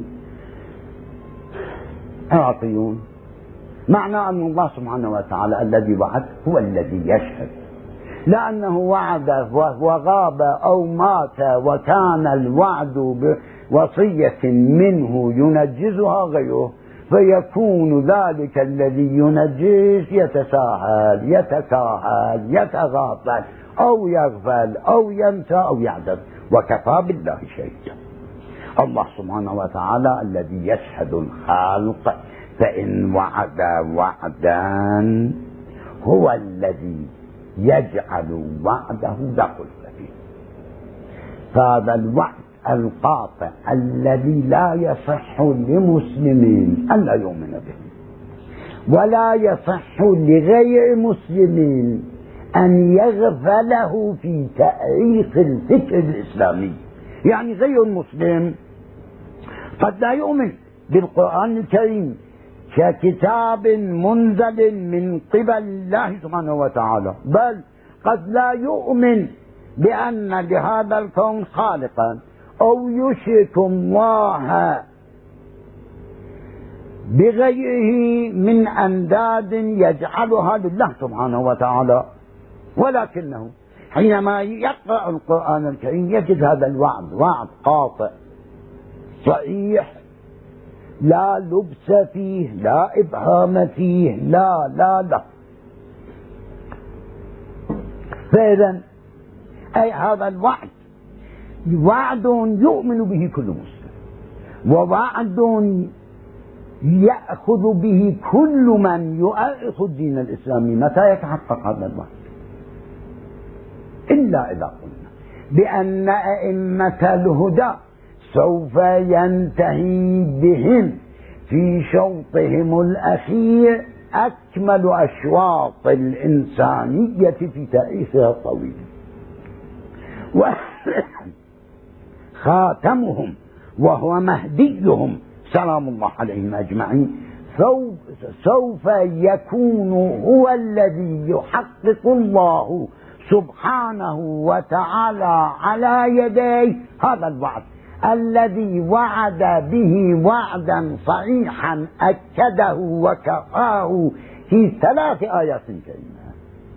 العراقيون، معنى أن الله سبحانه وتعالى الذي وعد هو الذي يشهد، لأنه وعد وغاب أو مات وكان الوعد بوصية منه ينجزها غيره، فيكون ذلك الذي ينجز يتساهل يتساهل يتغافل أو يغفل أو ينسى أو يعجز، وكفى بالله شهيدا. الله سبحانه وتعالى الذي يشهد الخلق، فإن وعد وعدا هو الذي يجعل وعده لا خلف فيه. فهذا الوعد القاطع الذي لا يصح لمسلمين أن لا يؤمن به، ولا يصح لغير مسلمين أن يغفله في تأريخ الفكر الإسلامي. يعني غير المسلم قد لا يؤمن بالقرآن الكريم ككتاب منزل من قبل الله سبحانه وتعالى، بل قد لا يؤمن بأن لهذا الكون خالقا، أو يشرك الله بغيره من أنداد يجعلها لله سبحانه وتعالى. ولكنه حينما يقرأ القرآن الكريم يجد هذا الوعد وعد قاطع صحيح لا لبس فيه لا إبهام فيه لا لا لا. فإذا أي هذا الوعد وعد يؤمن به كل مسلم، ووعد يأخذ به كل من يؤرخ الدين الإسلامي. متى يتحقق هذا الوعد؟ إلا إذا قلنا بأن أئمة الهدى سوف ينتهي بهم في شوطهم الأخير أكمل أشواط الإنسانية في تاريخها الطويل، وخاتمهم وهو مهديهم سلام الله عليهم أجمعين سوف يكون هو الذي يحقق الله سبحانه وتعالى على يديه هذا الوعد الذي وعد به وعدا صحيحا أكده وكفاه في ثلاث آيات كريمة.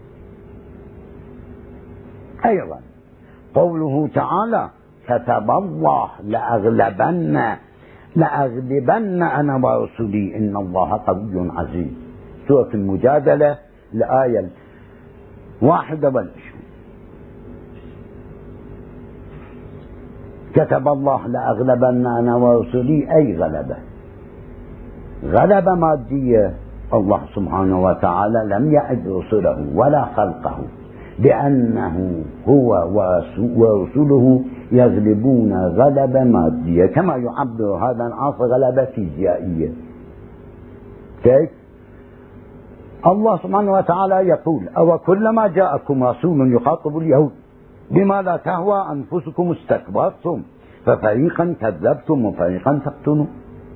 أيضا قوله تعالى كتب الله لأغلبن لأغلبن أنا ورسلي إن الله قوي عزيز. سورة المجادلة الآية واحدة والعشرين. كتب الله لأغلبن أنا ورسلي، أي غلبة؟ غلبة مادية. الله سبحانه وتعالى لم يعد رسله ولا خلقه بأنه هو ورسله يغلبون غلبة مادية، كما يعبر هذا العصر غلبة فيزيائية. كيف؟ الله سبحانه وتعالى يقول: أو كلما جاءكم رسول، يخاطب اليهود، بما لا تهوى أنفسكم استكبرتم ففريقا كذبتم وفريقا تقتلون.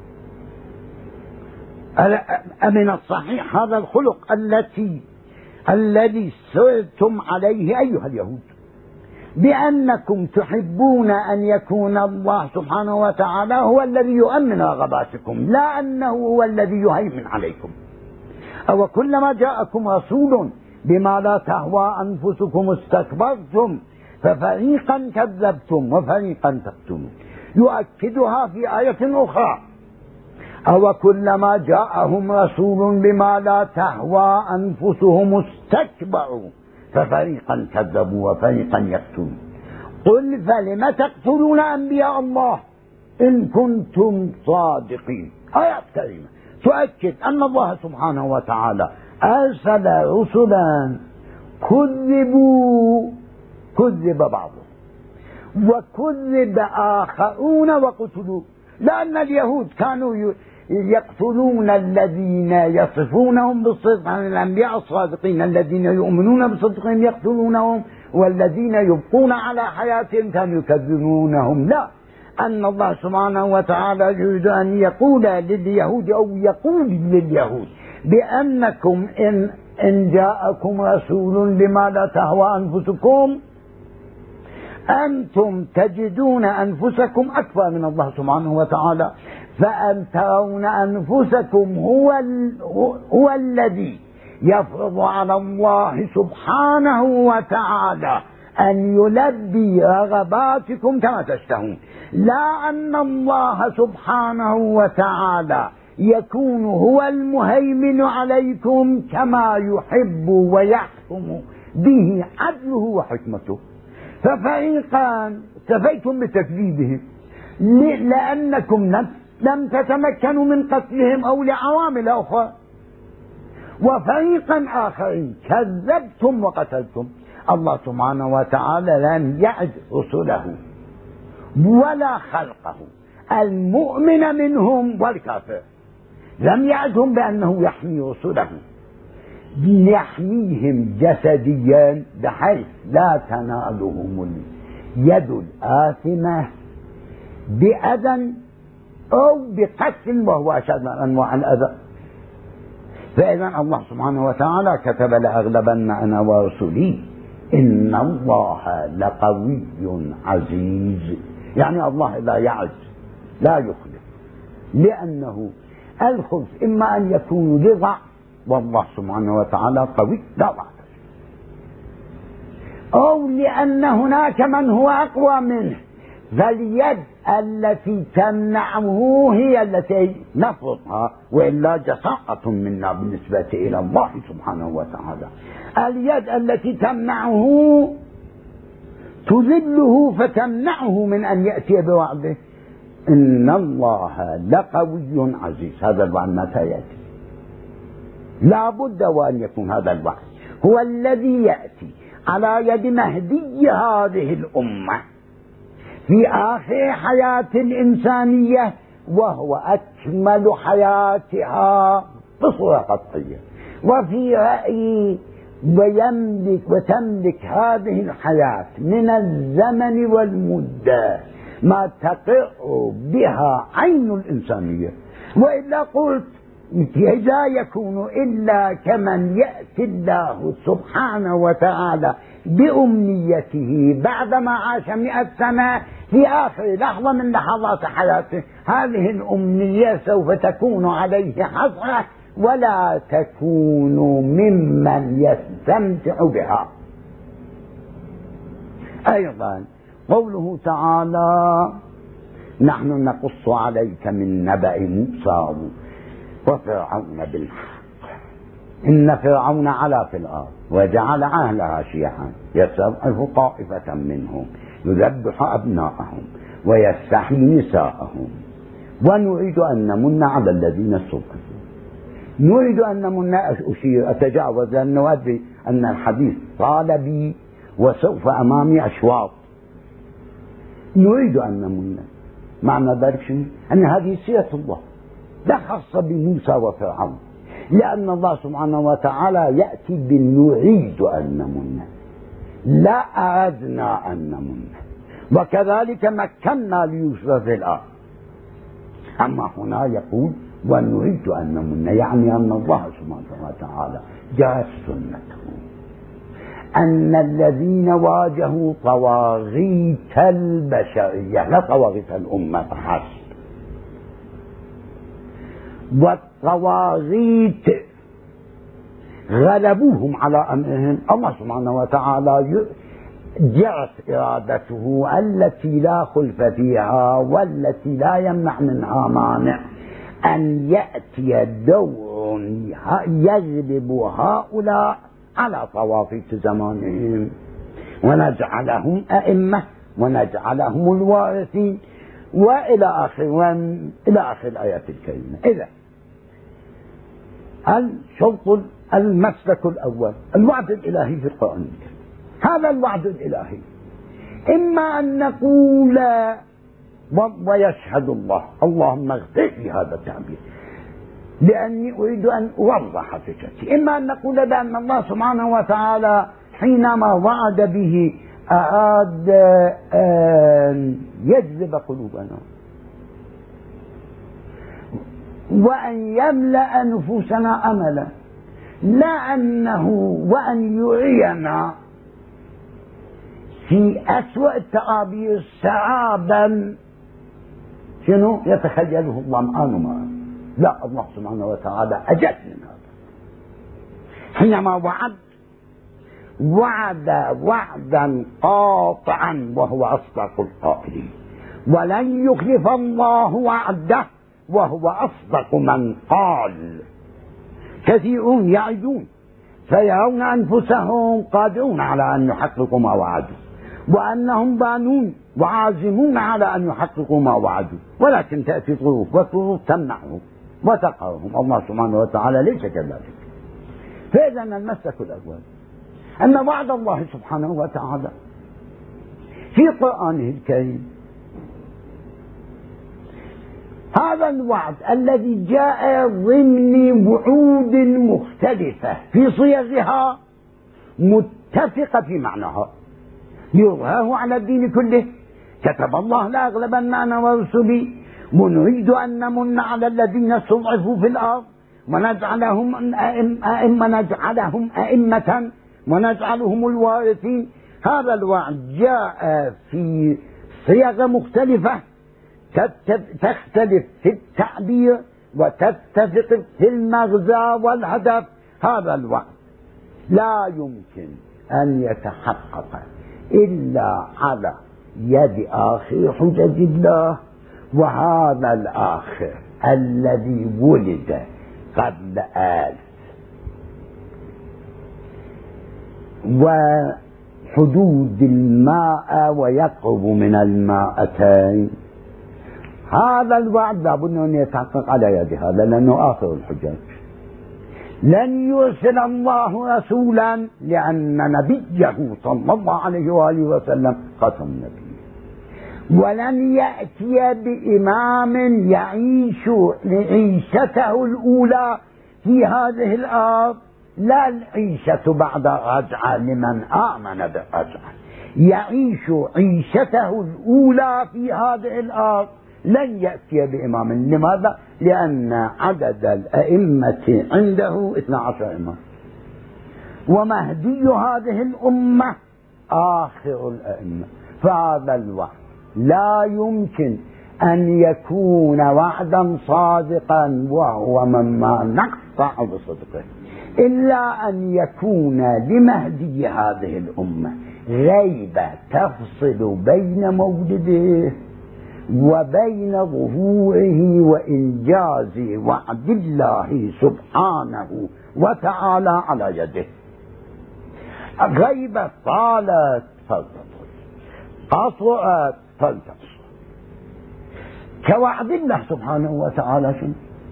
أمن الصحيح هذا الخلق التي الذي سرتم عليه أيها اليهود، بأنكم تحبون أن يكون الله سبحانه وتعالى هو الذي يؤمن رغباتكم، لا أنه هو الذي يهيمن عليكم. أو كلما جاءكم رسول بما لا تهوى أنفسكم استكبرتم ففريقا كذبتم وفريقا تقتلون. يؤكدها في آية أخرى: أو كلما جاءهم رسول بما لا تهوى أنفسهم استكبروا ففريقا كذبوا وفريقا يقتلون. قل فلم تقتلون أنبياء الله إن كنتم صادقين. آيات كريمة تؤكد أن الله سبحانه وتعالى أرسل رسلا كذبوا، كذب بعضهم وكذب آخرون وقتلوا، لأن اليهود كانوا يقتلون الذين يصفونهم بالصدق عن الأنبياء الصادقين، الذين يؤمنون بصدقهم يقتلونهم، والذين يبقون على حياتهم كانوا يكذبونهم. لا، أن الله سبحانه وتعالى يريد أن يقول لليهود أو يقول لليهود بأنكم إن, إن جاءكم رسول بما لا تهوى أنفسكم، أنتم تجدون أنفسكم أكبر من الله سبحانه وتعالى، فأن ترون أنفسكم هو, هو الذي يفرض على الله سبحانه وتعالى أن يلبي رغباتكم كما تشتهون، لا أن الله سبحانه وتعالى يكون هو المهيمن عليكم كما يحب ويحكم به عدله وحكمته. ففريقا كفيتم بتكذيبهم لأنكم لم تتمكنوا من قتلهم أو لعوامل أخرى، وفريقا آخرين كذبتم وقتلتم. الله سبحانه وتعالى لم يعد رسله ولا خلقه، المؤمن منهم والكافر، لم يعدهم بأنه يحمي رسله، يحميهم جسديا بحيث لا تنالهم اليد الآثمة بأذى أو بقتل، وهو أشد أنواع الأذى. فإذا الله سبحانه وتعالى كتب لأغلبن أنا ورسلي إن الله لقوي عزيز، يعني الله لا يعز لا يخلف، لأنه الخلف إما أن يكون لضعف، والله سبحانه وتعالى قوي لا ضعف، أو لأن هناك من هو أقوى منه، فاليد التي تمنعه هي التي نفرضها، وإلا جساءة منا بالنسبة إلى الله سبحانه وتعالى. اليد التي تمنعه تذله فتمنعه من أن يأتي بوعده. إن الله لقوي عزيز، هذا الوعد متى يأتي؟ لا بد وأن يكون هذا الوعد هو الذي يأتي على يد مهدي هذه الأمة في آخر حياة الإنسانية، وهو أكمل حياتها بصورة قطعية. وفي رأيي ويملك وتملك هذه الحياة من الزمن والمدة ما تقر بها عين الإنسانية، وإلا قلت لا يكون إلا كمن يأتي الله سبحانه وتعالى بأمنيته بعدما عاش مئة سنة في آخر لحظة من لحظات حياته. هذه الأمنية سوف تكون عليه حسرة ولا تكون ممن يستمتع بها. أيضا قوله تعالى نحن نقص عليك من نبأ موسى وفرعون بالحق إن فرعون علا في الأرض وجعل أهلها شيعا يستضعف طائفة منهم يذبح أبناءهم ويستحيي نساءهم، ونريد أن نمن على الذين استضعفوا. نريد أن نمن، أشير أتجاوز لأنه أدري أن الحديث طال بي وسوف أمامي أشواط. نريد أن نمن، معنى ذلك شنو؟ أن هذه سيرة الله لا خاصة بموسى وفرعون، لأن الله سبحانه وتعالى يأتي بنريد أن نمن، لا أردنا أن نمن. وكذلك مكنا ليوسف في الأرض، أما هنا يقول ونريد أن نمن، يعني أن الله سبحانه وتعالى جاءت سنته أن الذين واجهوا طواغيت البشرية، لا طواغيت الأمة فحسب، والطواغيت غلبوهم على أمرهم، الله سبحانه وتعالى جرت إرادته التي لا خلف فيها والتي لا يمنع منها مانع أن يأتي دور يغلب هؤلاء على طواغيت زمانهم، ونجعلهم أئمة ونجعلهم الوارثين، وإلى آخر إلى آخر الآيات الكريمة. إذا الشرط المسلك الأول الوعد الإلهي في القرآن الكريم. هذا الوعد الإلهي إما أن نقول ويشهد الله، اللهم اغفر لي هذا التعبير لأني أريد أن أوضح فكرتي، إما أن نقول بأن الله سبحانه وتعالى حينما وعد به أراد أن يجذب قلوبنا وأن يملأ نفوسنا أملا، لا أنه وأن يعينا في أسوأ التعابير سحابا شنو يتخيله الظمآن معه. لا، الله سبحانه وتعالى أجل من هذا. حينما وعد وعد وعدا قاطعا وهو أصدق القائلين، ولن يخلف الله وعده وهو أصدق من قال. كثيرون يعدون فيرون أنفسهم قادرون على أن يحققوا ما وعدوا، وأنهم بانون وعازمون على أن يحققوا ما وعدوا، ولكن تأتي ظروف والظروف تمنعهم وتقهرهم. الله سبحانه وتعالى ليس كذلك. فإذا المسلك الأول أن وعد الله سبحانه وتعالى في قرآنه الكريم، هذا الوعد الذي جاء ضمن وعود مختلفة في صيغها متفقة في معناها، يظهر على الدين كله. كتب الله لأغلبن أنا ورسلي ونريد أن نمن على الذين استضعفوا في الأرض ونجعلهم أئمة نجعلهم أئمة ونجعلهم الوارثين. هذا الوعد جاء في صيغ مختلفة تختلف في التعبير وتتفق في المغزى والهدف. هذا الوعد لا يمكن أن يتحقق إلا على يد آخر حجج الله، وهذا الآخر الذي ولد قبل آلف وحدود الماء ويقرب من المائتين. هذا الوعد لابد أن يتحقق على يد هذا، لأنه آخر الحجج. لن يرسل الله رسولا لأن نبيه صلى الله عليه وآله وسلم ختم النبي، ولن يأتي بإمام يعيش عيشته الأولى في هذه الأرض، لا العيشة بعد رجعة لمن آمن بالرجعة، يعيش عيشته الأولى في هذه الأرض. لن يأتي بإمام. لماذا؟ لأن عدد الأئمة عنده اثنا عشر إمام، ومهدي هذه الأمة آخر الأئمة. فهذا الوعد لا يمكن أن يكون وعدا صادقا وهو مما نقطع بصدقه، إلا أن يكون لمهدي هذه الأمة غيبة تفصل بين مولده وبين ظهوره وإنجاز وعد الله سبحانه وتعالى على يده. غيبة طالت فلتطل، قصرت فلتقصر، كوعد الله سبحانه وتعالى. شنو؟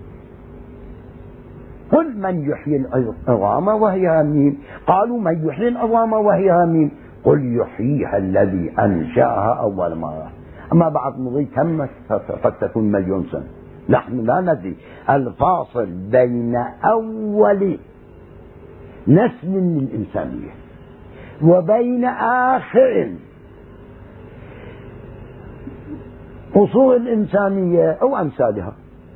قل من يحيي العظام وهي رميم. قالوا من يحيي العظام وهي رميم؟ قل يحييها الذي أنشأها أول مرة. أما بعد مضي كم قد تكون مليون سنة. نحن لا ندري الفاصل بين أول نسل للإنسانية وبين آخر أصول الإنسانية أو أمثالها،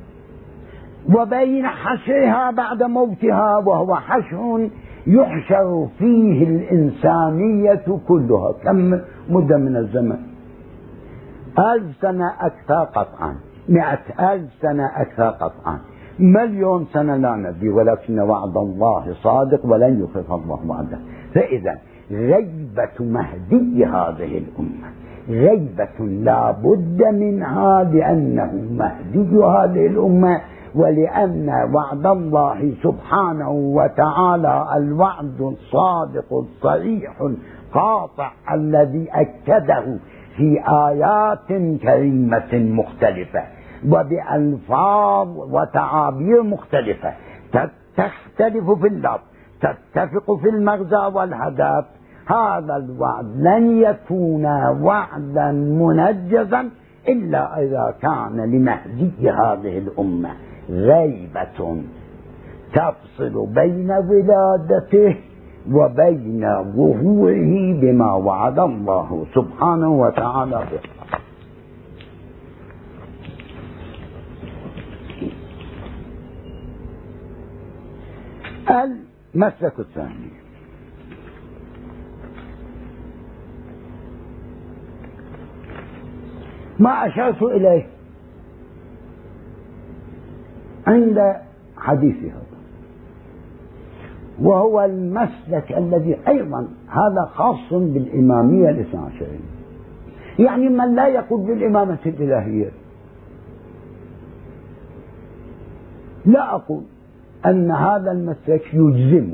وبين حشرها بعد موتها، وهو حشر يحشر فيه الإنسانية كلها. كم مدة من الزمن؟ ألف سنة أكثر قطعا، مئة ألف سنة أكثر قطعا، مليون سنة لا ندري، ولكن وعد الله صادق ولن يخلف الله وعده. فإذا غيبة مهدي هذه الأمة غيبة لا بد منها، لأنه مهدي هذه الأمة، ولأن وعد الله سبحانه وتعالى الوعد الصادق الصريح القاطع الذي أكده في آيات كريمة مختلفة وبألفاظ وتعابير مختلفة تختلف في اللفظ تتفق في المغزى والهدف. هذا الوعد لن يكون وعدا منجزا إلا إذا كان لمهدي هذه الأمة غيبة تفصل بين ولادته وبين ظهوره بما وعد الله سبحانه وتعالى به. المسلك الثاني ما أشرت إليه عند حديثي هذا، وهو المسلك الذي أيضا هذا خاص بالإمامية الاثنى عشرية، يعني من لا يقول بالإمامة الإلهية. لا أقول أن هذا المسلك يجزمه،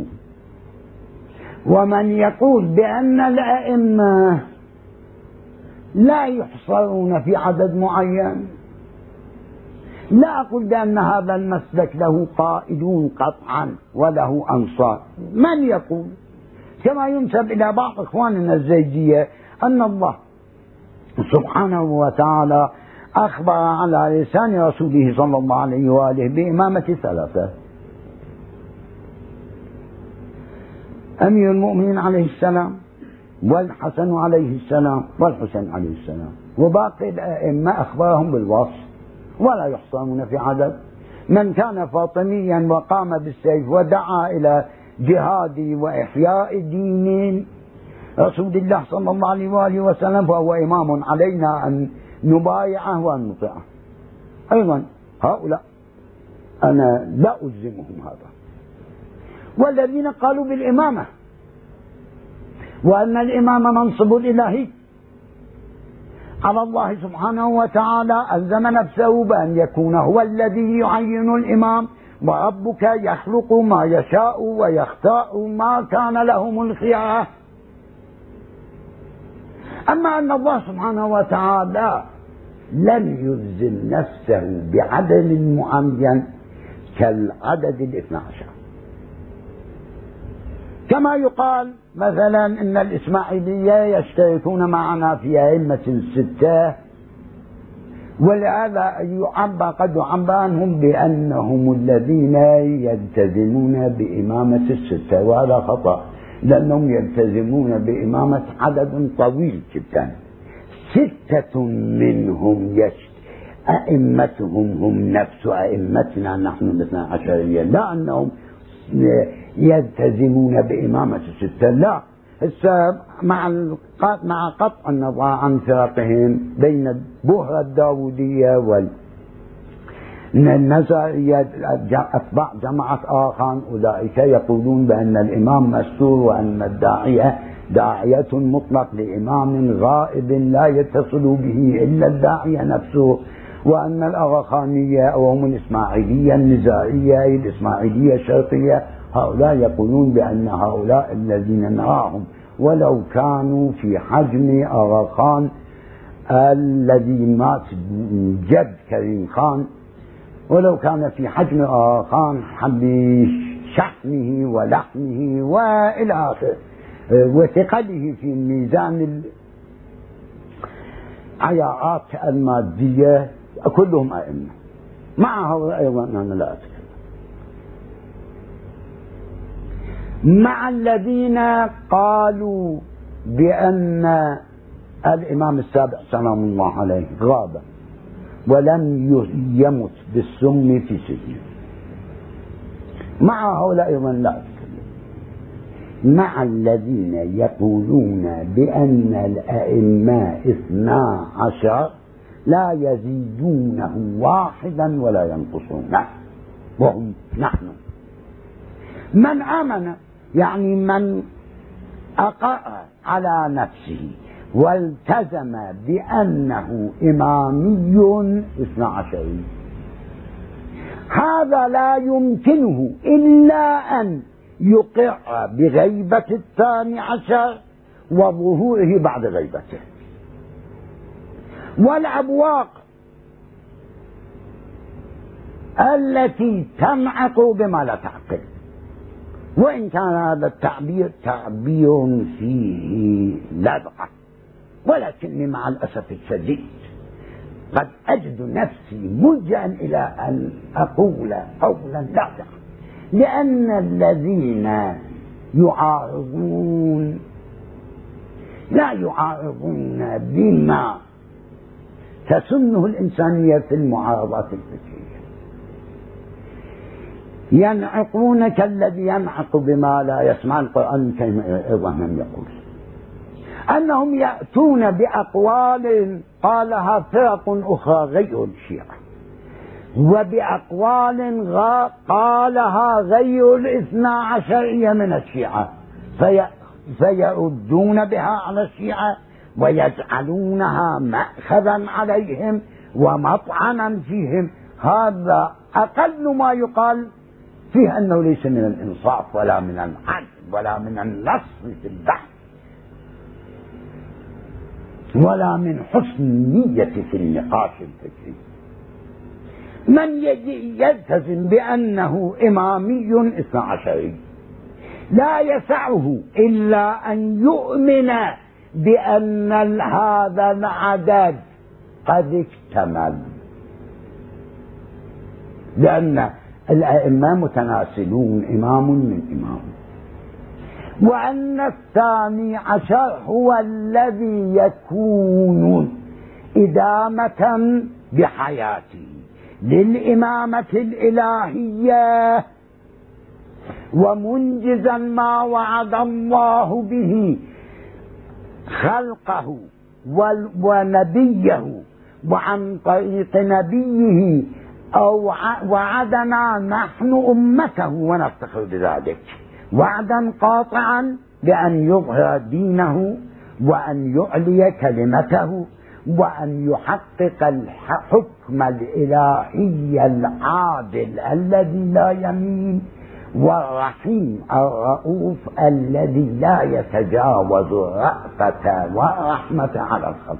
ومن يقول بأن الأئمة لا يحصرون في عدد معين، لا أقول بأن هذا المسلك له قائدون قطعا وله أنصار. من يقول كما ينسب إلى بعض إخواننا الزيدية أن الله سبحانه وتعالى أخبر على لسان رسوله صلى الله عليه وآله بإمامة ثلاثة: أمير المؤمنين عليه السلام، والحسن عليه السلام، والحسين عليه السلام، وباقي الأئمة أخبرهم بالوصف ولا يحصرون في عدد. من كان فاطميا وقام بالسيف ودعا إلى جهاد وإحياء دين رسول الله صلى الله عليه وآله وسلم فهو إمام علينا أن نبايعه وأن نطيعه. أيضا هؤلاء أنا لا ألزمهم هذا. والذين قالوا بالإمامة وأن الإمام منصب الإلهي على الله سبحانه وتعالى ألزم نفسه بأن يكون هو الذي يعين الإمام، وربك يخلق ما يشاء ويختار ما كان لهم الخيار. أما أن الله سبحانه وتعالى لم يلزم نفسه بعدد معين كالعدد الاثنى عشر، كما يقال مثلا إن الإسماعيلية يشتركون معنا في أئمة ستة، ولهذا يعبر قد يعبر عنهم بأنهم الذين يلتزمون بإمامة الستة، وهذا خطأ، لأنهم يلتزمون بإمامة عدد طويل جدا. ستة منهم يشت أئمتهم هم نفس أئمتنا نحن الاثنى عشرية، لا أنهم يلتزمون بإمامة الستة، لا. مع مع قطع النظر عن فرقهم بين البهرة الداودية والنزارية أتباع جماعة آخان، أولئك يقولون بأن الإمام مستور وأن الداعية داعية مطلق لإمام غائب لا يتصل به إلا الداعية نفسه، وأن الأغاخانية أو هم الإسماعيلية النزائية أي الإسماعيلية الشرقية هؤلاء يقولون بأن هؤلاء الذين نراهم ولو كانوا في حجم أغاخان الذي مات جد كريم خان، ولو كان في حجم آغا خان بشحمه ولحمه وإلى آخره وثقله في ميزان العياءات المادية كلهم أئمة. معه أيضا أنا لا أتكلم. مع الذين قالوا بأن الإمام السابع سلام الله عليه غاب ولم يمت بالسم في سجنه، مع هؤلاء أيضا لا أتكلم. مع الذين يقولون بأن الأئمة اثنا عشر لا يزيدونه واحدا ولا ينقصونه، وهم نحن. من آمن يعني من أقر على نفسه والتزم بأنه إمامي اثنا عشري، هذا لا يمكنه إلا أن يقر بغيبة الثاني عشر وظهوره بعد غيبته. والأبواق التي تنعق بما لا تعقل، وإن كان هذا التعبير تعبير فيه لدغة، ولكني مع الأسف الشديد قد أجد نفسي ملجأ إلى أن أقول قولا لاذعا، لأن الذين يعارضون لا يعارضون بما تسنه الإنسانية في المعارضات الفكرية، ينعقون كالذي ينعق بما لا يسمع. القرآن الكريم أيضا من يقول أنهم يأتون بأقوال قالها فرق أخرى غير الشيعة، وبأقوال قالها غير الاثنا عشرية من الشيعة، في فيردون بها على الشيعة ويجعلونها مأخذا عليهم ومطعنا فيهم. هذا أقل ما يقال فيه أنه ليس من الإنصاف ولا من العدل ولا من النص في البحث ولا من حسن النية في النقاش الفكري. من يلتزم بأنه إمامي اثنا عشري لا يسعه إلا أن يؤمن بأن هذا العدد قد اكتمل، لأن الأئمة متناسلون إمام من إمام، وأن الثاني عشر هو الذي يكون إدامة بحياته للإمامة الإلهية ومنجزا ما وعد الله به خلقه ونبيه، وعن طريق نبيه أو وعدنا نحن أمته ونفتخر بذلك وعدا قاطعا بأن يظهر دينه وأن يعلي كلمته وأن يحقق الحكم الإلهي العادل الذي لا يميل، والرحيم الرؤوف الذي لا يتجاوز الرأفة والرحمة على الخلق.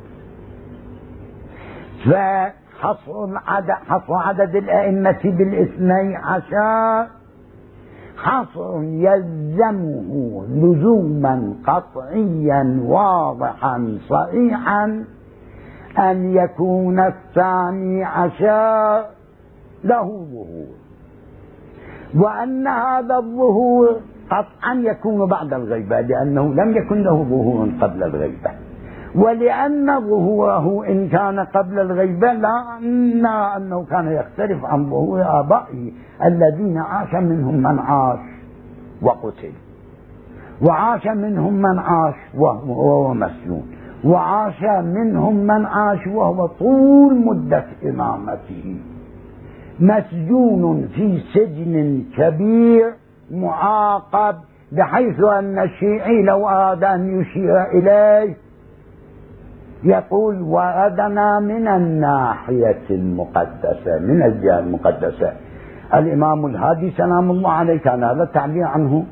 فحصر عدد, حصر عدد الأئمة بالاثني عشر حصر يلزمه لزوما قطعيا واضحا صريحا أن يكون الثاني عشر له ظهور، وأن هذا الظهور قطعا يكون بعد الغيبة، لأنه لم يكن له ظهور قبل الغيبة، ولأن ظهوره إن كان قبل الغيبة لا نرى أنه كان يختلف عن ظهور آبائه الذين عاش منهم من عاش وقتل، وعاش منهم من عاش وهو مسجون، وعاش منهم من عاش وهو طول مدة إمامته مسجون في سجن كبير معاقب، بحيث أن الشيعي لو أراد أن يشير إليه يقول وردنا من الناحية المقدسة، من الجهة المقدسة. الإمام الهادي سلام الله عليه كان هذا التعبير عنه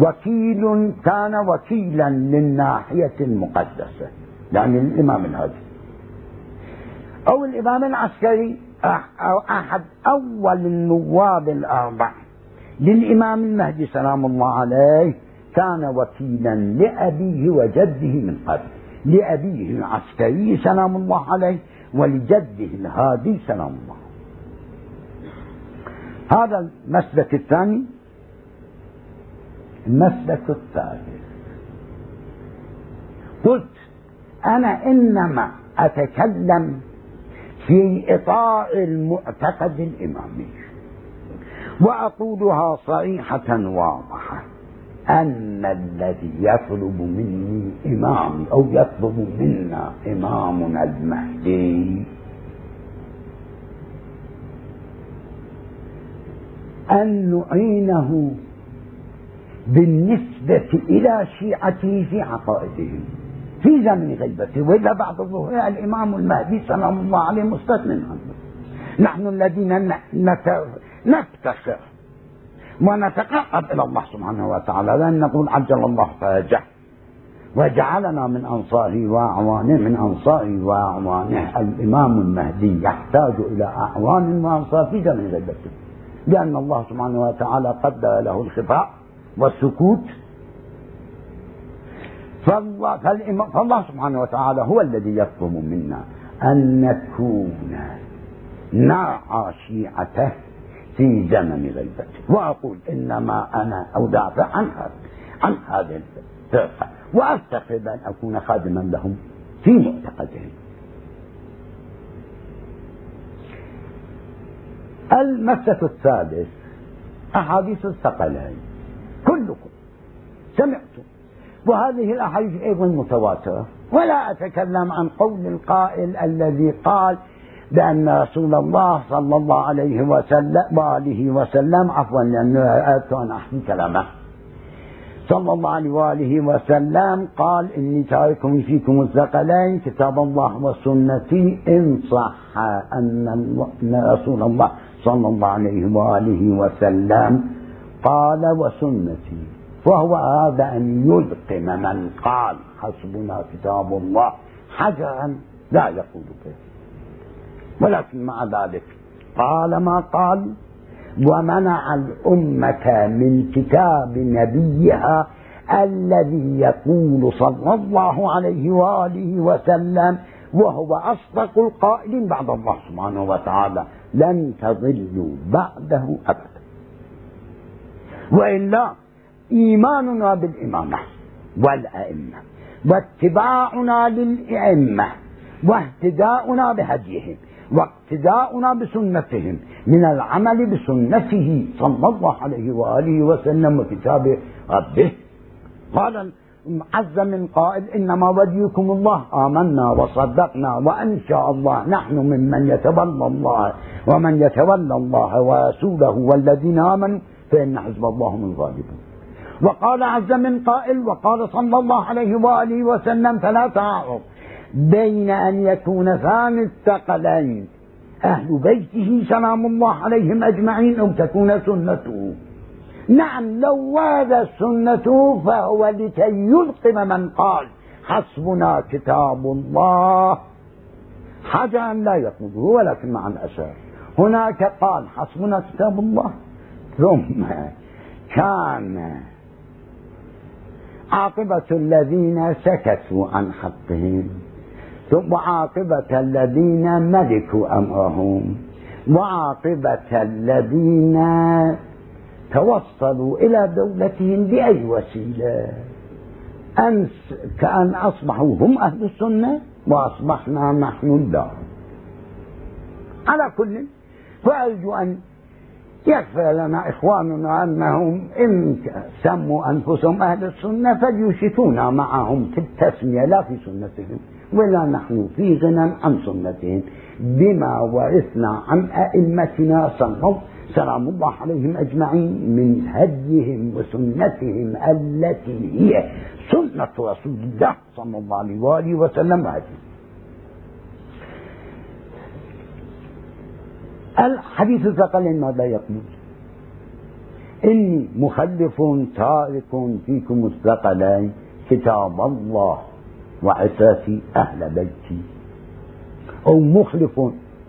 وكيل، كان وكيلا للناحية المقدسة، يعني الإمام الهادي. أو الإمام العسكري أو أحد أول النواب الأربع للإمام المهدي سلام الله عليه، كان وكيلا لأبيه وجده من قبل، لأبيه العسكري سلام الله عليه ولجده الهادي سلام الله. هذا المسلك الثاني. المسلك الثالث، قلت أنا إنما أتكلم في إطار المعتقد الإمامي وأقولها صريحة واضحة، أن الذي يطلب مني إمامي أو يطلب منا إمامنا المهدي أن نعينه بالنسبة إلى شيعته في عقائدهم في زمن غيبته، وإذا بعد ظهور الإمام المهدي سلام الله عليه مستثنى عنه. نحن الذين نفتخر ونتقرب إلى الله سبحانه وتعالى لأن نقول عجل الله فرجه وجعلنا من أنصاره وأعوانه، من أنصاره وأعوانه. الإمام المهدي يحتاج إلى أعوان وأنصار في زمن غيبته، لأن الله سبحانه وتعالى قدر له الخفاء والسكوت. فالله, فالله سبحانه وتعالى هو الذي يطلب منا أن نكون نرعى شيعته في زمن غيبته. وأقول إنما أنا أدافع عن هذا عن هذه الفرقة، وأفتخر بأن أكون خادما لهم في معتقدهم. المسألة الثالث، أحاديث الثقلين. كلكم سمعتم، وهذه الأحاديث أيضا متواترة، ولا أتكلم عن قول القائل الذي قال بأن رسول الله صلى الله عليه وسلم وآله وسلم عفوا لأنه أردت أن أحكي كلامه صلى الله عليه وآله وسلم قال إني تارك فيكم الثقلين كتاب الله وسنتي، إن صح أن رسول الله صلى الله عليه وآله وسلم قال وسنتي، وهو أراد أن يلقم من قال حسبنا كتاب الله حجرا لا يقول به، ولكن مع ذلك قال ما قال ومنع الأمة من كتاب نبيها الذي يقول صلى الله عليه وآله وسلم وهو أصدق القائلين بعد الله سبحانه وتعالى لن تضلوا بعده أبدا. وإلا إيماننا بالإمامة والأئمة واتباعنا للأئمة واهتداؤنا بهديهم واقتداؤنا بسنتهم من العمل بسنته صلى الله عليه وآله وسلم وكتاب ربه. قال عز من قائل إنما وليكم الله آمنا وصدقنا وإن شاء الله نحن ممن يتولى الله ومن يتولى الله ورسوله والذين آمنوا فإن حزب الله هم الغالبون. وقال عز من قائل وقال صلى الله عليه وآله وسلم فلا تعارض بين أن يكون ثاني الثقلين أهل بيته سلام الله عليهم أجمعين أو تكون سنته. نعم لو ورد سنته فهو لكي يلقم من قال حسبنا كتاب الله حاجة لا يقوله، ولكن مع الأسف هناك قال حسبنا كتاب الله ثم كان عاقبة الذين سكتوا عن حقهم وعاقبة الذين ملكوا أمرهم وعاقبة الذين توصلوا إلى دولتهم بأي وسيلة، أن كأن أصبحوا هم أهل السنة وأصبحنا نحن الدار. على كل فأرجو أن يغفر لنا إخواننا أنهم إن سموا أنفسهم أهل السنة فليشركونا معهم في التسمية لا في سنتهم، ولا نحن في غنى عن سنتهم بما ورثنا عن أئمتنا سلام الله عليهم أجمعين من هديهم وسنتهم التي هي سنة رسول الله صلى الله عليه وآله وسلم. هذه الحديث الثقلين ماذا يقول؟ إني مخلف تارك فيكم الثقلين كتاب الله وعترتي أهل بيتي. أو مخلف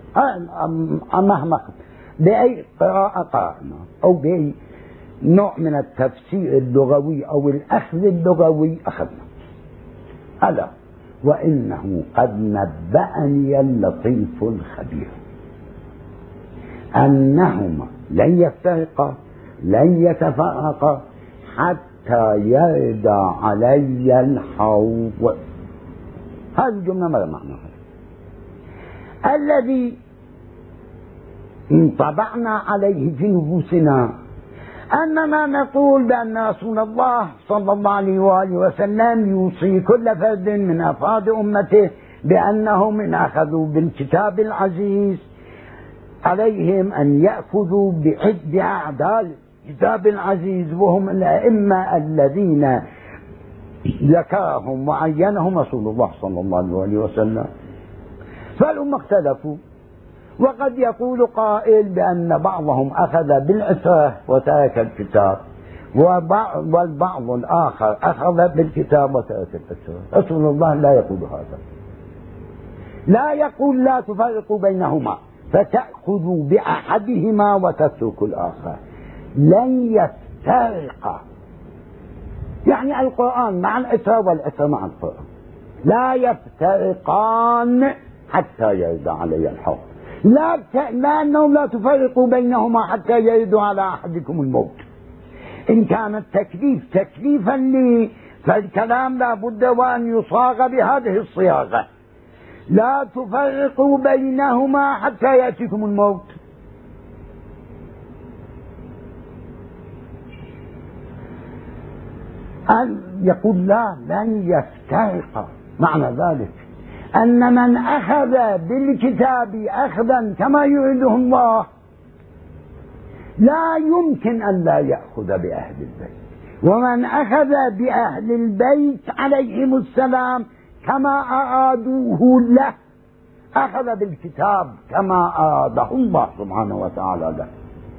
مهما بأي قراءة قرأنا أو بأي نوع من التفسير اللغوي أو الأخذ اللغوي أخذنا. ألا وإنه قد نبأني اللطيف الخبير أنهما لن يفترقا لن يتفرقا حتى يرد علي الحوض. هذه الجملة ماذا معناها؟ الذي انطبعنا عليه في نفوسنا أننا نقول بأن رسول الله صلى الله عليه وآله وسلم يوصي كل فرد من أفراد أمته بأنهم إن أخذوا بالكتاب العزيز عليهم أن يأخذوا بعد أعداء الكتاب العزيز، وهم الأئمة الذين ذكرهم وعينهم رسول الله صلى الله عليه وسلم. فالأمة اختلفوا، وقد يقول قائل بأن بعضهم أخذ بالعترة وترك الكتاب، والبعض الآخر أخذ بالكتاب وترك العترة. رسول الله لا يقول هذا، لا يقول لا تفرقوا بينهما فتأخذوا بأحدهما وتتركوا الآخر، لن يفترقا. يعني القرآن مع العترة والعترة مع القرآن، لا يفترقان حتى يرد علي الحوض. لا ت... لأنهم لا تفرقوا بينهما حتى يرد على أحدكم الموت. إن كان التكليف تكليفا لي فالكلام لا بد وأن يصاغ بهذه الصياغة، لا تفرقوا بينهما حتى يأتيكم الموت. أن يقول لا لن يفترقا، معنى ذلك أن من أخذ بالكتاب أخذا كما يريده الله لا يمكن أن لا يأخذ بأهل البيت، ومن أخذ بأهل البيت عليهم السلام كما أرادوه له أخذ بالكتاب كما أراده الله سبحانه وتعالى له.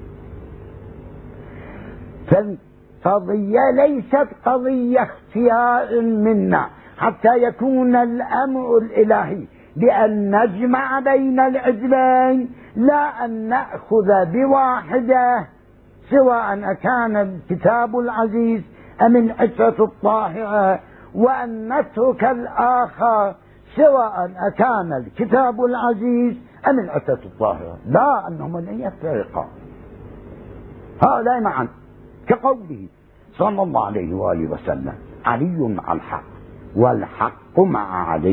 فالقضية ليست قضية اختيار منا حتى يكون الأمر الإلهي بأن نجمع بين العدلين، لا أن نأخذ بواحدة سواء أكان الكتاب العزيز أم العترة الطاهرة، وأن نترك الآخر سواء أكان الكتاب العزيز أم العترة الطاهرة. لا، أنهما لن يفترقا، هؤلاء معا، كقوله صلى الله عليه وآله وسلم علي مع الحق والحق مع علي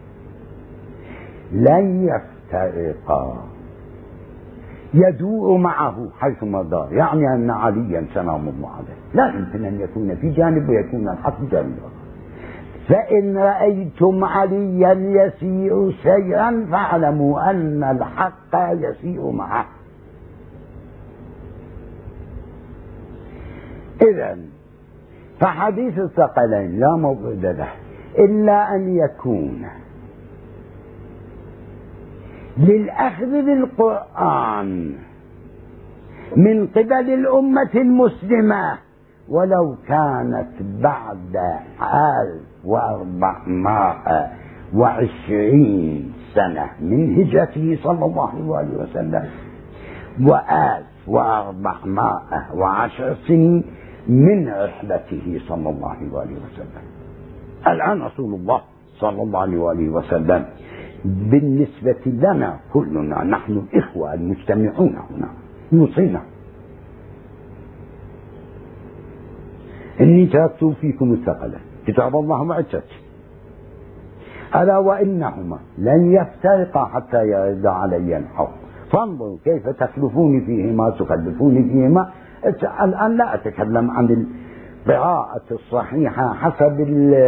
لن يفترقا، يدور معه حيثما دار. يعني أن عليا سلام الله عليه لا يمكن أن يكون في جانب ويكون الحق جانب. فإن رأيتم عليا يسير سيرا فاعلموا أن الحق يسير معه. إذن فحديث الثقلين لا موعد له إلا أن يكون للأخذ بالقرآن من قبل الأمة المسلمة ولو كانت بعد ألف وأربعمائة وعشرين سنة من هجرته صلى الله عليه وسلم، وألف وأربعمائة وعشر سنين من رحلته صلى الله عليه وسلم. الآن رسول الله صلى الله عليه وسلم بالنسبة لنا كلنا نحن الإخوة المجتمعون هنا يوصينا: إني تركت فيكم الثقلين كتاب الله وعترته، ألا وإنهما لن يفترقا حتى يرد علي الحوض، فانظروا كيف تخلفوني فيهما تخلفوني فيهما. الآن لا أتكلم عن القراءة الصحيحة حسب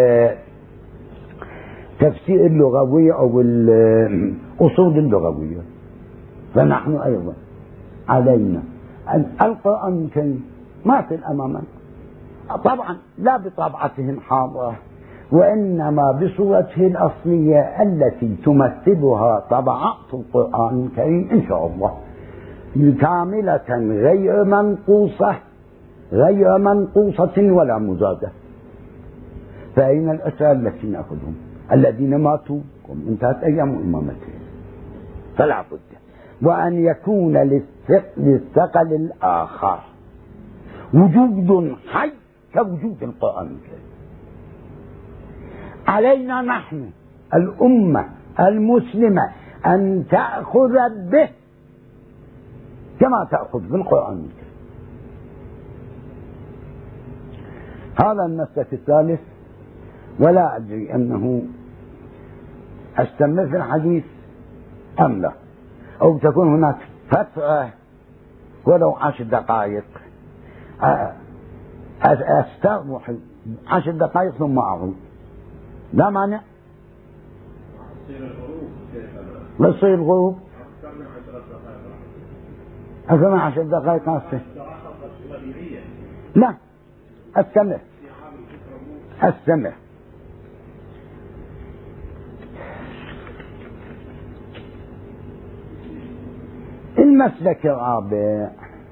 التفسير اللغوي أو الأصول اللغوية، فنحن أيضا علينا القرآن الكريم ماثل أمامنا، طبعا لا بطبعته الحاضرة وإنما بصورته الأصلية التي تمثلها طبعات القرآن الكريم إن شاء الله، كاملة غير منقوصة غير منقوصة ولا مزادة. فأين الأسرى التي نأخذهم؟ الذين ماتوا وانتهت أيام إمامتهم. فلا بد وأن يكون للثقل الآخر وجود حي كوجود القرآن الكريم. علينا نحن الأمة المسلمة أن تأخذ به كما تأخذ بالقرآن الكريم. هذا المسلك الثالث. ولا أدري أنه أستمر في الحديث أم لا، أو تكون هناك فترة ولو عشر دقائق أستريح عشر دقائق ثم أعود. لا مانع. يصير الغروب أكثر من عشر دقائق نصف. لا أستمر أستمر. المسلك الرابع،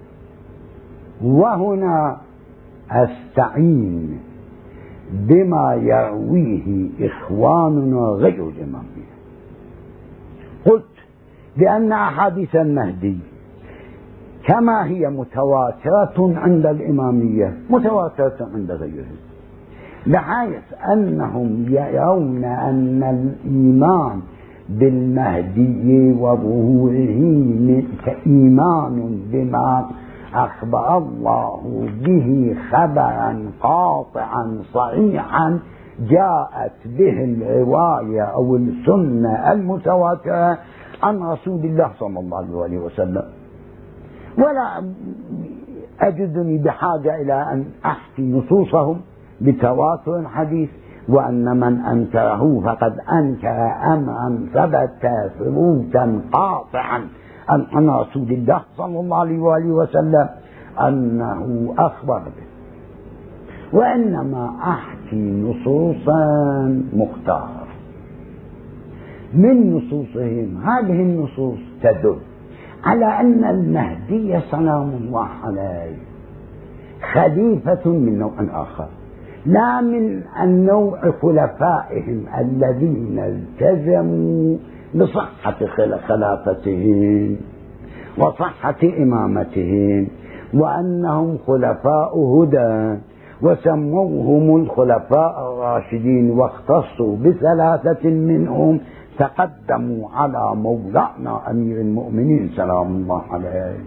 وهنا أستعين بما يرويه إخواننا غير الإمامية. قلت بأن أحاديث المهدي كما هي متواترة عند الإمامية متواترة عند غيرهم، بحيث أنهم يرون أن الإيمان بالمهدي وظهوره كإيمان بما أخبر الله به خبرا قاطعا صحيحا جاءت به الرواية أو السنة المتواترة عن رسول الله صلى الله عليه وسلم. ولا أجدني بحاجة إلى أن أحكي نصوصهم بتواتر الحديث، وأن من أنكره فقد أنكر أمرا ثبت ثبوتا قاطعا عن رسول الله صلى الله عليه وآله وسلم أنه أخبر به، وإنما أحكي نصوصا مختارة من نصوصهم. هذه النصوص تدل على أن المهدي سلام الله عليه خليفة من نوع آخر، لا من النوع خلفائهم الذين التزموا بصحة خلافتهم وصحة إمامتهم، وأنهم خلفاء هدى وسموهم الخلفاء الراشدين، واختصوا بثلاثة منهم تقدموا على مولانا أمير المؤمنين سلام الله عليه.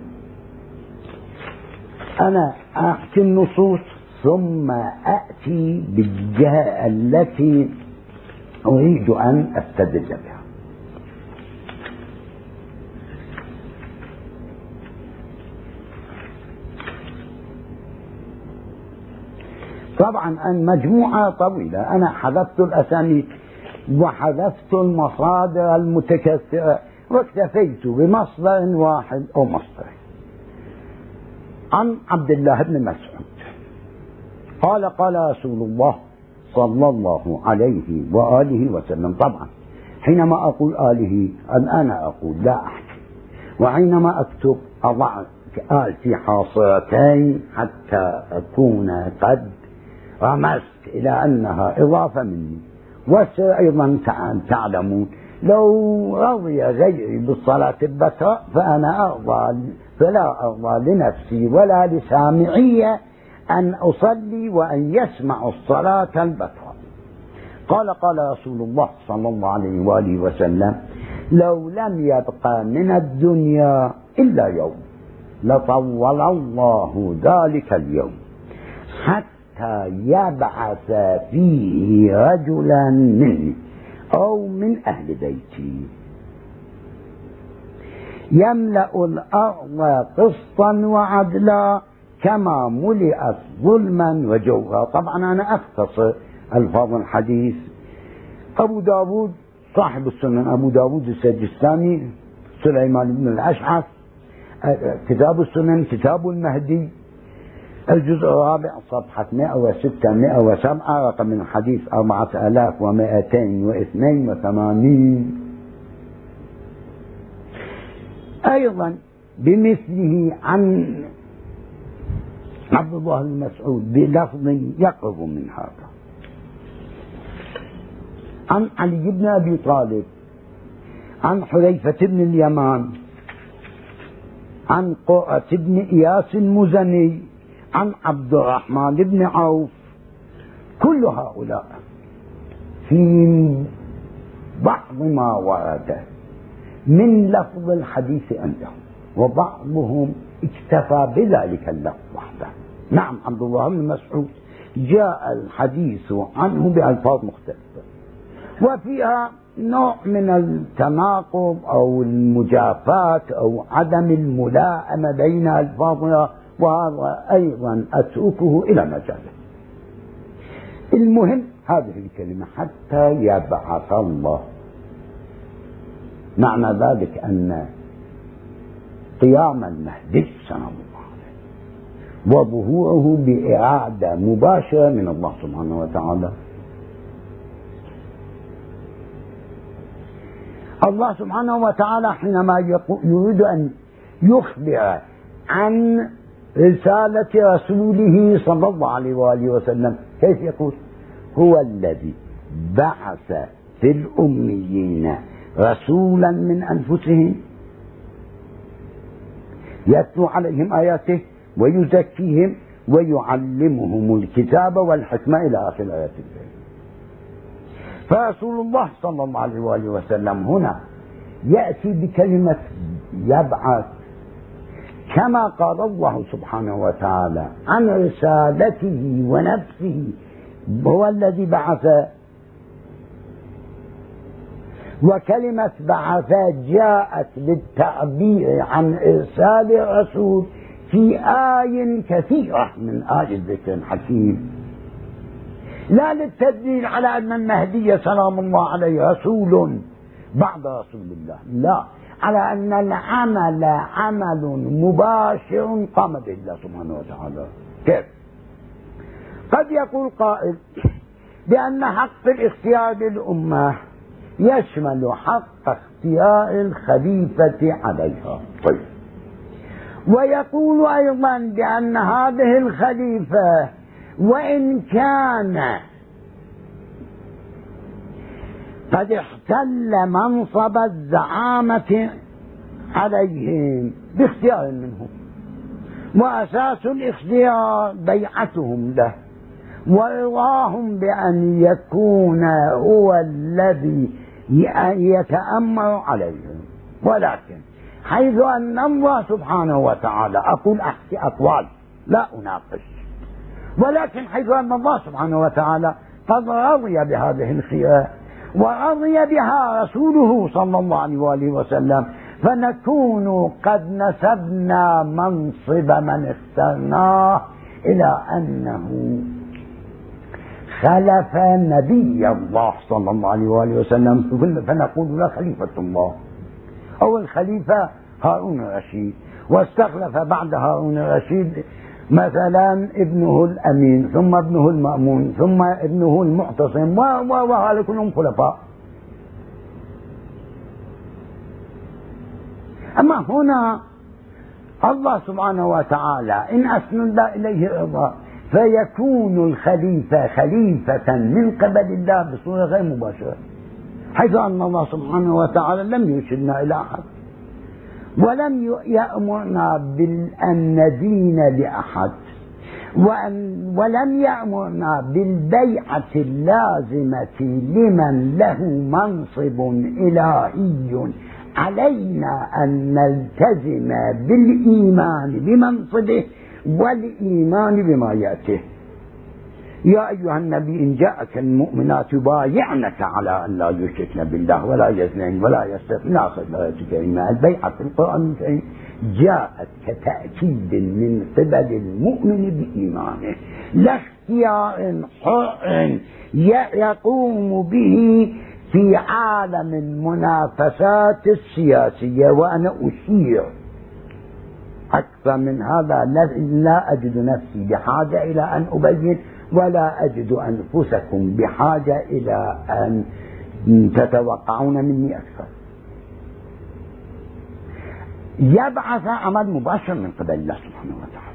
أنا أحكي النصوص ثم أأتي بالجهة التي أريد أن أستدل بها. طبعا المجموعة طويلة، أنا حذفت الأسانيد وحذفت المصادر المتكثرة واكتفيت بمصدر واحد أو مصدر. عن عبد الله بن مسعود قال قال رسول الله صلى الله عليه وآله وسلم. طبعا حينما أقول آله أنا أقول لا أحكي، وحينما أكتب أضع آل في حاصرتين حتى أكون قد رمزت إلى أنها إضافة مني. وأيضا تعلمون لو رضي غيري بالصلاة البتراء فأنا أرضى، فلا أرضى لنفسي ولا لسامعي أن أصلي وأن يسمع الصلاة البتراء. قال قال رسول الله صلى الله عليه وآله وسلم لو لم يبقى من الدنيا إلا يوم لطول الله ذلك اليوم حتى يبعث فيه رجلا مني أو من أهل بيتي يملأ الأرض قسطا وعدلا كما ملئت ظلما وجورا. طبعا أنا أختصر ألفاظ الحديث. أبو داود صاحب السنن أبو داود السجستاني سليمان بن الأشعث كتاب السنن كتاب المهدي الجزء الرابع صفحة مئة وستة مئة وسبعة رقم الحديث أربعة آلاف ومئتين واثنين وثمانين. أيضا بمثله عن عبد الله بن مسعود بلفظ يقرب من هذا عن علي بن أبي طالب عن حذيفة بن اليمان، عن قرة بن إياس المزني، عن عبد الرحمن بن عوف. كل هؤلاء في بعض ما ورد من لفظ الحديث عندهم، وبعضهم اكتفى بذلك اللفظ وحده. نعم، عبد الله بن مسعود جاء الحديث عنه بألفاظ مختلفة وفيها نوع من التناقض أو المجافاة أو عدم الملائمة بين ألفاظها، وهذا أيضا أتركه إلى مجاله. المهم هذه الكلمة حتى يبعث الله، معنى ذلك أن قيام المهدي سلام الله عليه وظهوره بإرادة مباشرة من الله سبحانه وتعالى. الله سبحانه وتعالى حينما يريد أن يخبر عن رسالة رسوله صلى الله عليه وآله وسلم كيف يقول؟ هو الذي بعث في الأميين رسولا من أنفسهم يتلو عليهم آياته ويزكيهم ويعلمهم الكتاب والحكمة إلى آخر الآيات الكريمة. فرسول الله صلى الله عليه وآله وسلم هنا يأتي بكلمة يبعث، كما قال الله سبحانه وتعالى عن رسالته ونفسه هو الذي بعث. وكلمة بعث جاءت للتعبير عن إرسال الرسول في آي كثيرة من آي الذكر الحكيم، لا للتدليل على أن المهدي سلام الله عليه رسول بعد رسول الله، لا، على أن العمل عمل مباشر قام به الله سبحانه وتعالى. كيف؟ قد يقول قائل بأن حق الاختيار للأمة يشمل حق اختيار الخليفة عليها، طيب، ويقول أيضا بأن هذه الخليفة وإن كان قد احتل منصب الزعامة عليهم باختيار منهم، وأساس الاختيار بيعتهم له ورضاهم بأن يكون هو الذي يتأمر عليهم. ولكن حيث أن الله سبحانه وتعالى، أقول أحكي أقوال لا أناقش، ولكن حيث أن الله سبحانه وتعالى قد رضي بهذه الخيار ورضي بها رسوله صلى الله عليه وآله وسلم، فنكون قد نسبنا منصب من اخترناه إلى أنه خلف نبي الله صلى الله عليه وآله وسلم، فنقول له خليفة الله، أو الخليفة هارون الرشيد، واستخلف بعد هارون الرشيد مثلا ابنه الأمين، ثم ابنه المأمون، ثم ابنه المعتصم، وهؤلاء كلهم خلفاء. أما هنا الله سبحانه وتعالى إن أسند إليه رضا فيكون الخليفة خليفة من قبل الله بصورة غير مباشرة، حيث أن الله سبحانه وتعالى لم يرشدنا إلى أحد ولم يأمرنا بأن ندين لأحد، وأن ولم يأمرنا بالبيعة اللازمة لمن له منصب إلهي. علينا أن نلتزم بالإيمان بمنصبه والإيمان بما يأتيه. يا أيها النبي إن جاءك المؤمنات يبايعنك على أن لا يشركن بالله ولا يزنين ولا يسرقن إلى آخر الآيات الكريمة. البيعة في القرآن الكريم جاءت كتأكيد من قبل المؤمن بإيمانه، لا اختيار حر يقوم به في عالم المنافسات السياسية. وأنا أشير أكثر من هذا لا أجد نفسي بحاجة إلى أن أبين، ولا أجد أنفسكم بحاجة إلى أن تتوقعون مني أكثر. يبعث عمل مباشر من قبل الله سبحانه وتعالى،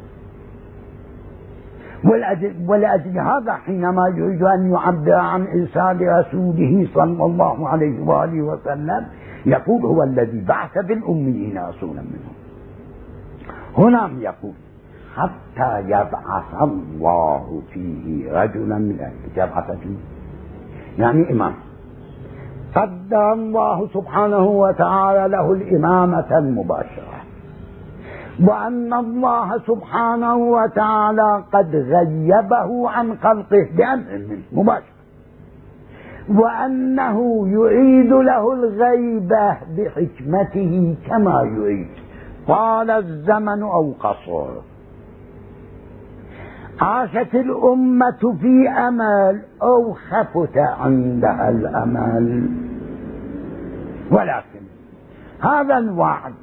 ولأجل هذا حينما يريد أن يعبر عن إرسال رسوله صلى الله عليه وآله وسلم يقول هو الذي بعث بالأميين رسولا منهم. هنا يقول حتى يبعث الله فيه رجلا من أهله، يبعث فيه يعني إمام قدر الله سبحانه وتعالى له الإمامة المباشرة، وأن الله سبحانه وتعالى قد غيبه عن خلقه بأمر منه مباشر، وأنه يعيد له الغيبة بحكمته كما يريد، طال الزمن أو قصر. عاشت الأمة في أمل أو خفت عندها الأمل، ولكن هذا الوعد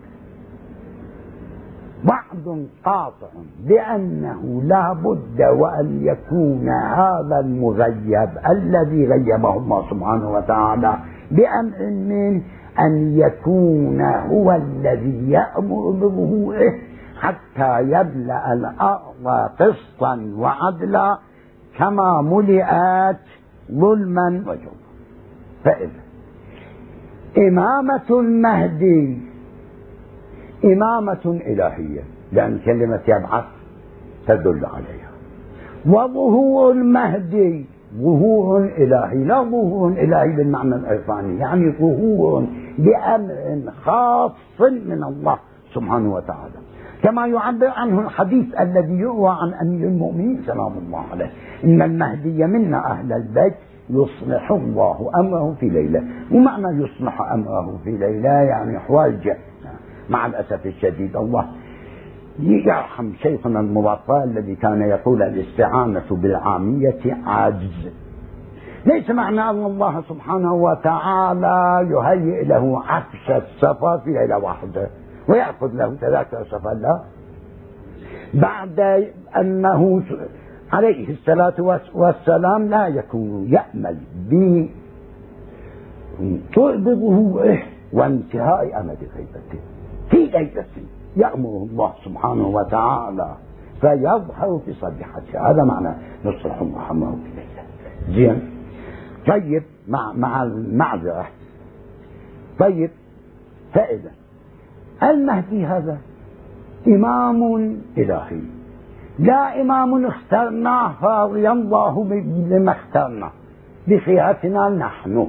وعد قاطع بأنه لا بد وأن يكون هذا المغيب الذي غيبه الله سبحانه وتعالى بأمر من أن يكون هو الذي يأمر بظهوره حتى يملأ الأرض قسطا وعدلا كما ملئت ظلما وجورا. فإذا إمامة المهدي إمامة إلهية، لأن كلمة يبعث تدل عليها، وظهور المهدي ظهور إلهي، لا ظهور إلهي بالمعنى العرفاني، يعني ظهور بأمر خاص من الله سبحانه وتعالى، كما يعبر عنه الحديث الذي يروى عن أمير المؤمنين سلام الله عليه: إن المهدي منا أهل البيت يصلح الله أمره في ليلة. ومعنى يصلح أمره في ليلة يعني حواجة. مع الأسف الشديد الله يرحم شيخنا المبطل الذي كان يقول الاستعانة بالعامية عاجز. ليس معنى أن الله سبحانه وتعالى يهيئ له عفش السفر في ليلة واحدة ويأخذ له تذاكر سفر، لا، بعد أنه عليه الصلاة والسلام لا يكون يأمل بظهوره وانتهاء أمد غيبته في ليلة يأمر الله سبحانه وتعالى فيظهر في صبيحته. هذا معنى يصلح الله أمره في ليلة. زين، طيب، مع مع المعذرة. طيب، فإذا المهدي هذا إمام إلهي، لا إمام اخترناه فرضي الله لما اخترناه بخيرتنا نحن،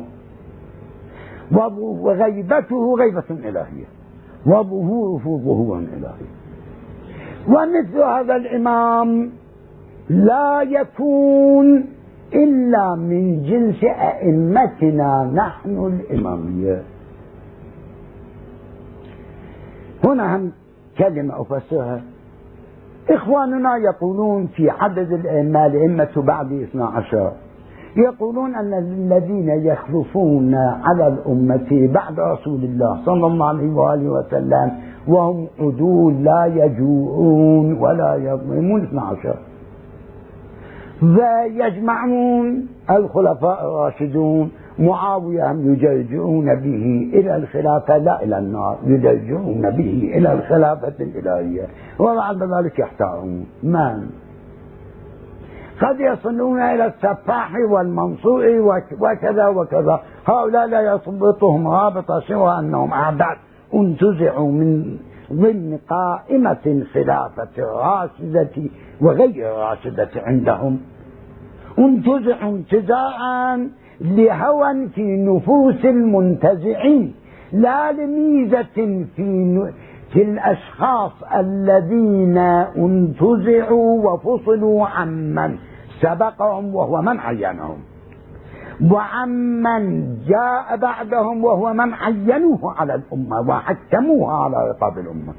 وغيبته غيبة إلهية وظهوره ظهور إلهي. ومثل هذا الإمام لا يكون إلا من جنس أئمتنا نحن الإمامية. هنا هم كلمة أفسرها. إخواننا يقولون في عدد الأئمة الأئمة بعد اثنا عشر، يقولون أن الذين يخلفون على الأمة بعد رسول الله صلى الله عليه وآله وسلم وهم عدول لا يجوعون ولا يظلمون اثنا عشر، ويجمعون الخلفاء الراشدون. معاوية هم يجرجعون به إلى الخلافة لا إلى النار، يجرجعون به إلى الخلافة الإلهية، وبعد ذلك يحتارون من قد يصلون إلى السفاح والمنصور وكذا وكذا. هؤلاء لا يصبطهم رابطة سوى أنهم أعداد انتزعوا من ضمن قائمة خلافة الراشدة وغير الراشدة عندهم، انتزعوا انتزاعا لهوى في نفوس المنتزعين، لا لميزة في في الأشخاص الذين انتزعوا وفصلوا عمن سبقهم وهو من عينهم، وعمن جاء بعدهم وهو من عينوه على الأمة وحكموها على رقاب الأمة.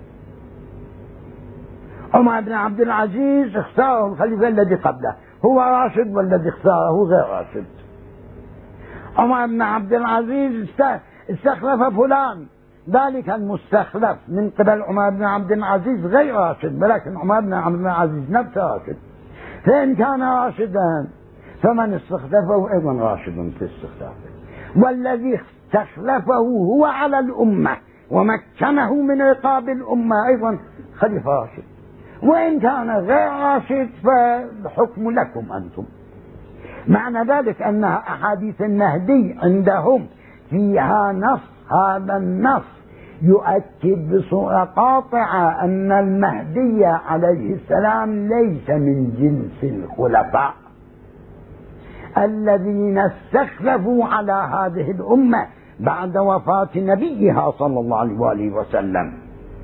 عمر بن عبد العزيز اختاره الخليفة الذي قبله هو راشد، والذي اختاره غير راشد. عمر بن عبد العزيز استخلف فلان، ذلك المستخلف من قبل عمر بن عبد العزيز غير راشد، ولكن عمر بن عبد العزيز نفسه راشد. فإن كان راشدا فمن استخلفه أيضا راشد في استخلافه، والذي استخلفه هو على الأمة ومكنه من رقاب الأمة أيضا خليفة راشد. وإن كان غير راشد فالحكم لكم أنتم. معنى ذلك أن أحاديث المهدي عندهم فيها نص هذا النص يؤكد بصورة قاطعة أن المهدي عليه السلام ليس من جنس الخلفاء الذين استخلفوا على هذه الأمة بعد وفاة نبيها صلى الله عليه وآله وسلم،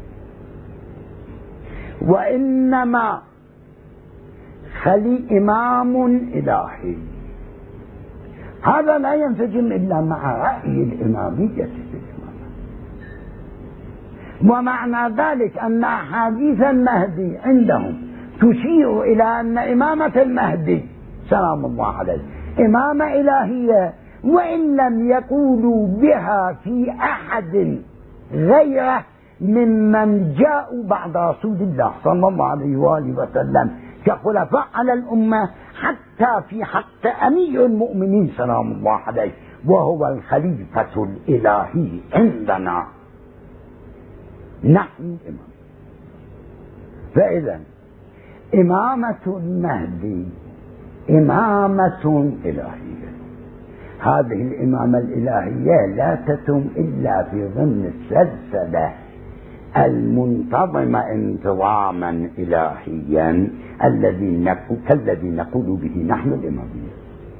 وإنما خلي إمام إلهي. هذا لا ينسجم إلا مع رأي الإمامية في الإمامة. ومعنى ذلك أن أحاديث المهدي عندهم تشير إلى أن إمامة المهدي سلام الله عليه إمامة إلهية، وإن لم يقولوا بها في أحد غيره ممن جاءوا بعد رسول الله صلى الله عليه وآله وسلم كخلفاء على الأمة، حتى في حق أمير المؤمنين سلام الله عليه وهو الخليفة الإلهي عندنا نحن الإمام. فإذا إمامة المهدي إمامة إلهية. هذه الإمامة الإلهية لا تتم إلا في ضمن السلسلة المنتظمة انتظاما إلهيا الذي نقول كالذي نقول به نحن الإمامية.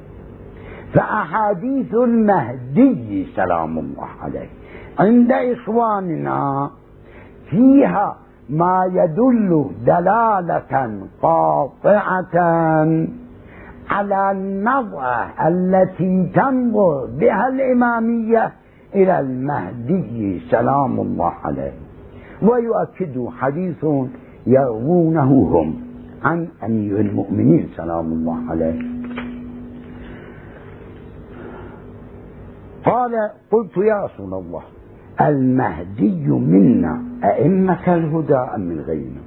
فأحاديث المهدي سلام الله عليه عند إخواننا فيها ما يدل دلالة قاطعة على النظرة التي تنظر بها الإمامية إلى المهدي سلام الله عليه، ويؤكد حديث يروونه هم عن أمير المؤمنين سلام الله عليه قال: قلت يا رسول الله المهدي منا أئمة الهدى أم من غيرنا؟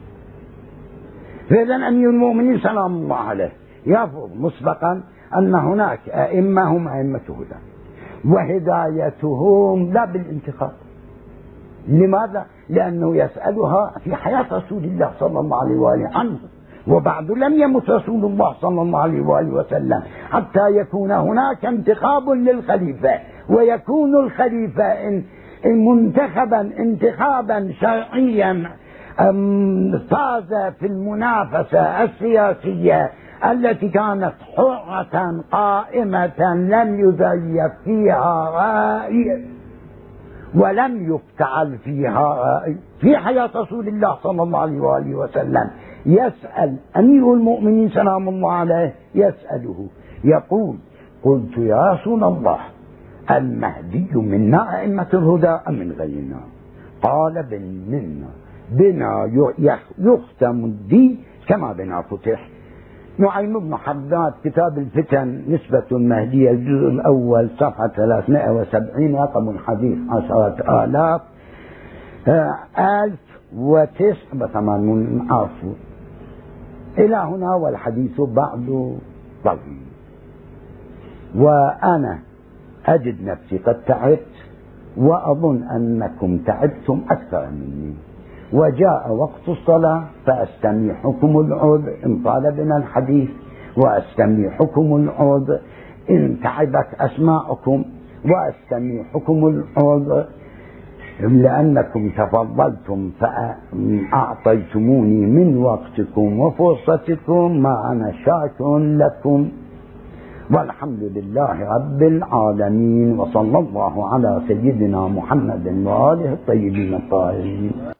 فإذا أمير المؤمنين سلام الله عليه يفرض مسبقا أن هناك أئمة هم أئمة هدى، وهدايتهم لا بالانتخاب. لماذا؟ لأنه يسألها في حياة رسول الله صلى الله عليه وآله عنه، وبعد لم يمت رسول الله صلى الله عليه وآله وسلم حتى يكون هناك انتخاب للخليفة، ويكون الخليفة منتخبا انتخابا شرعيا فاز في المنافسة السياسية التي كانت حرة قائمة لم يزيف فيها رأي ولم يفتعل فيها رأي في حياة رسول الله صلى الله عليه وآله وسلم. يسأل أمير المؤمنين سلام الله عليه يسأله يقول: قلت يا رسول الله المهدي منا أئمة الهدى أم من غيرنا؟ قال: منا، بنا يختم الدين كما بنا فتح. نعيم بن حداد كتاب الفتن نسبة المهدية الجزء الأول صفحة ثلاثمائة وسبعين رقم الحديث عشرة آلاف ألف وتسع وثمانون عفو إلى هنا، والحديث بعد طويل. وأنا أجد نفسي قد تعبت، وأظن أنكم تعبتم أكثر مني، وجاء وقت الصلاة فأستميحكم العذر إن طال بنا الحديث، وأستميحكم العذر إن تعبت أسماعكم، وأستميحكم العذر لأنكم تفضلتم فأعطيتموني من وقتكم وفرصتكم، ما أنا شاكر لكم، والحمد لله رب العالمين، وصلى الله على سيدنا محمد وآله الطيبين الطاهرين.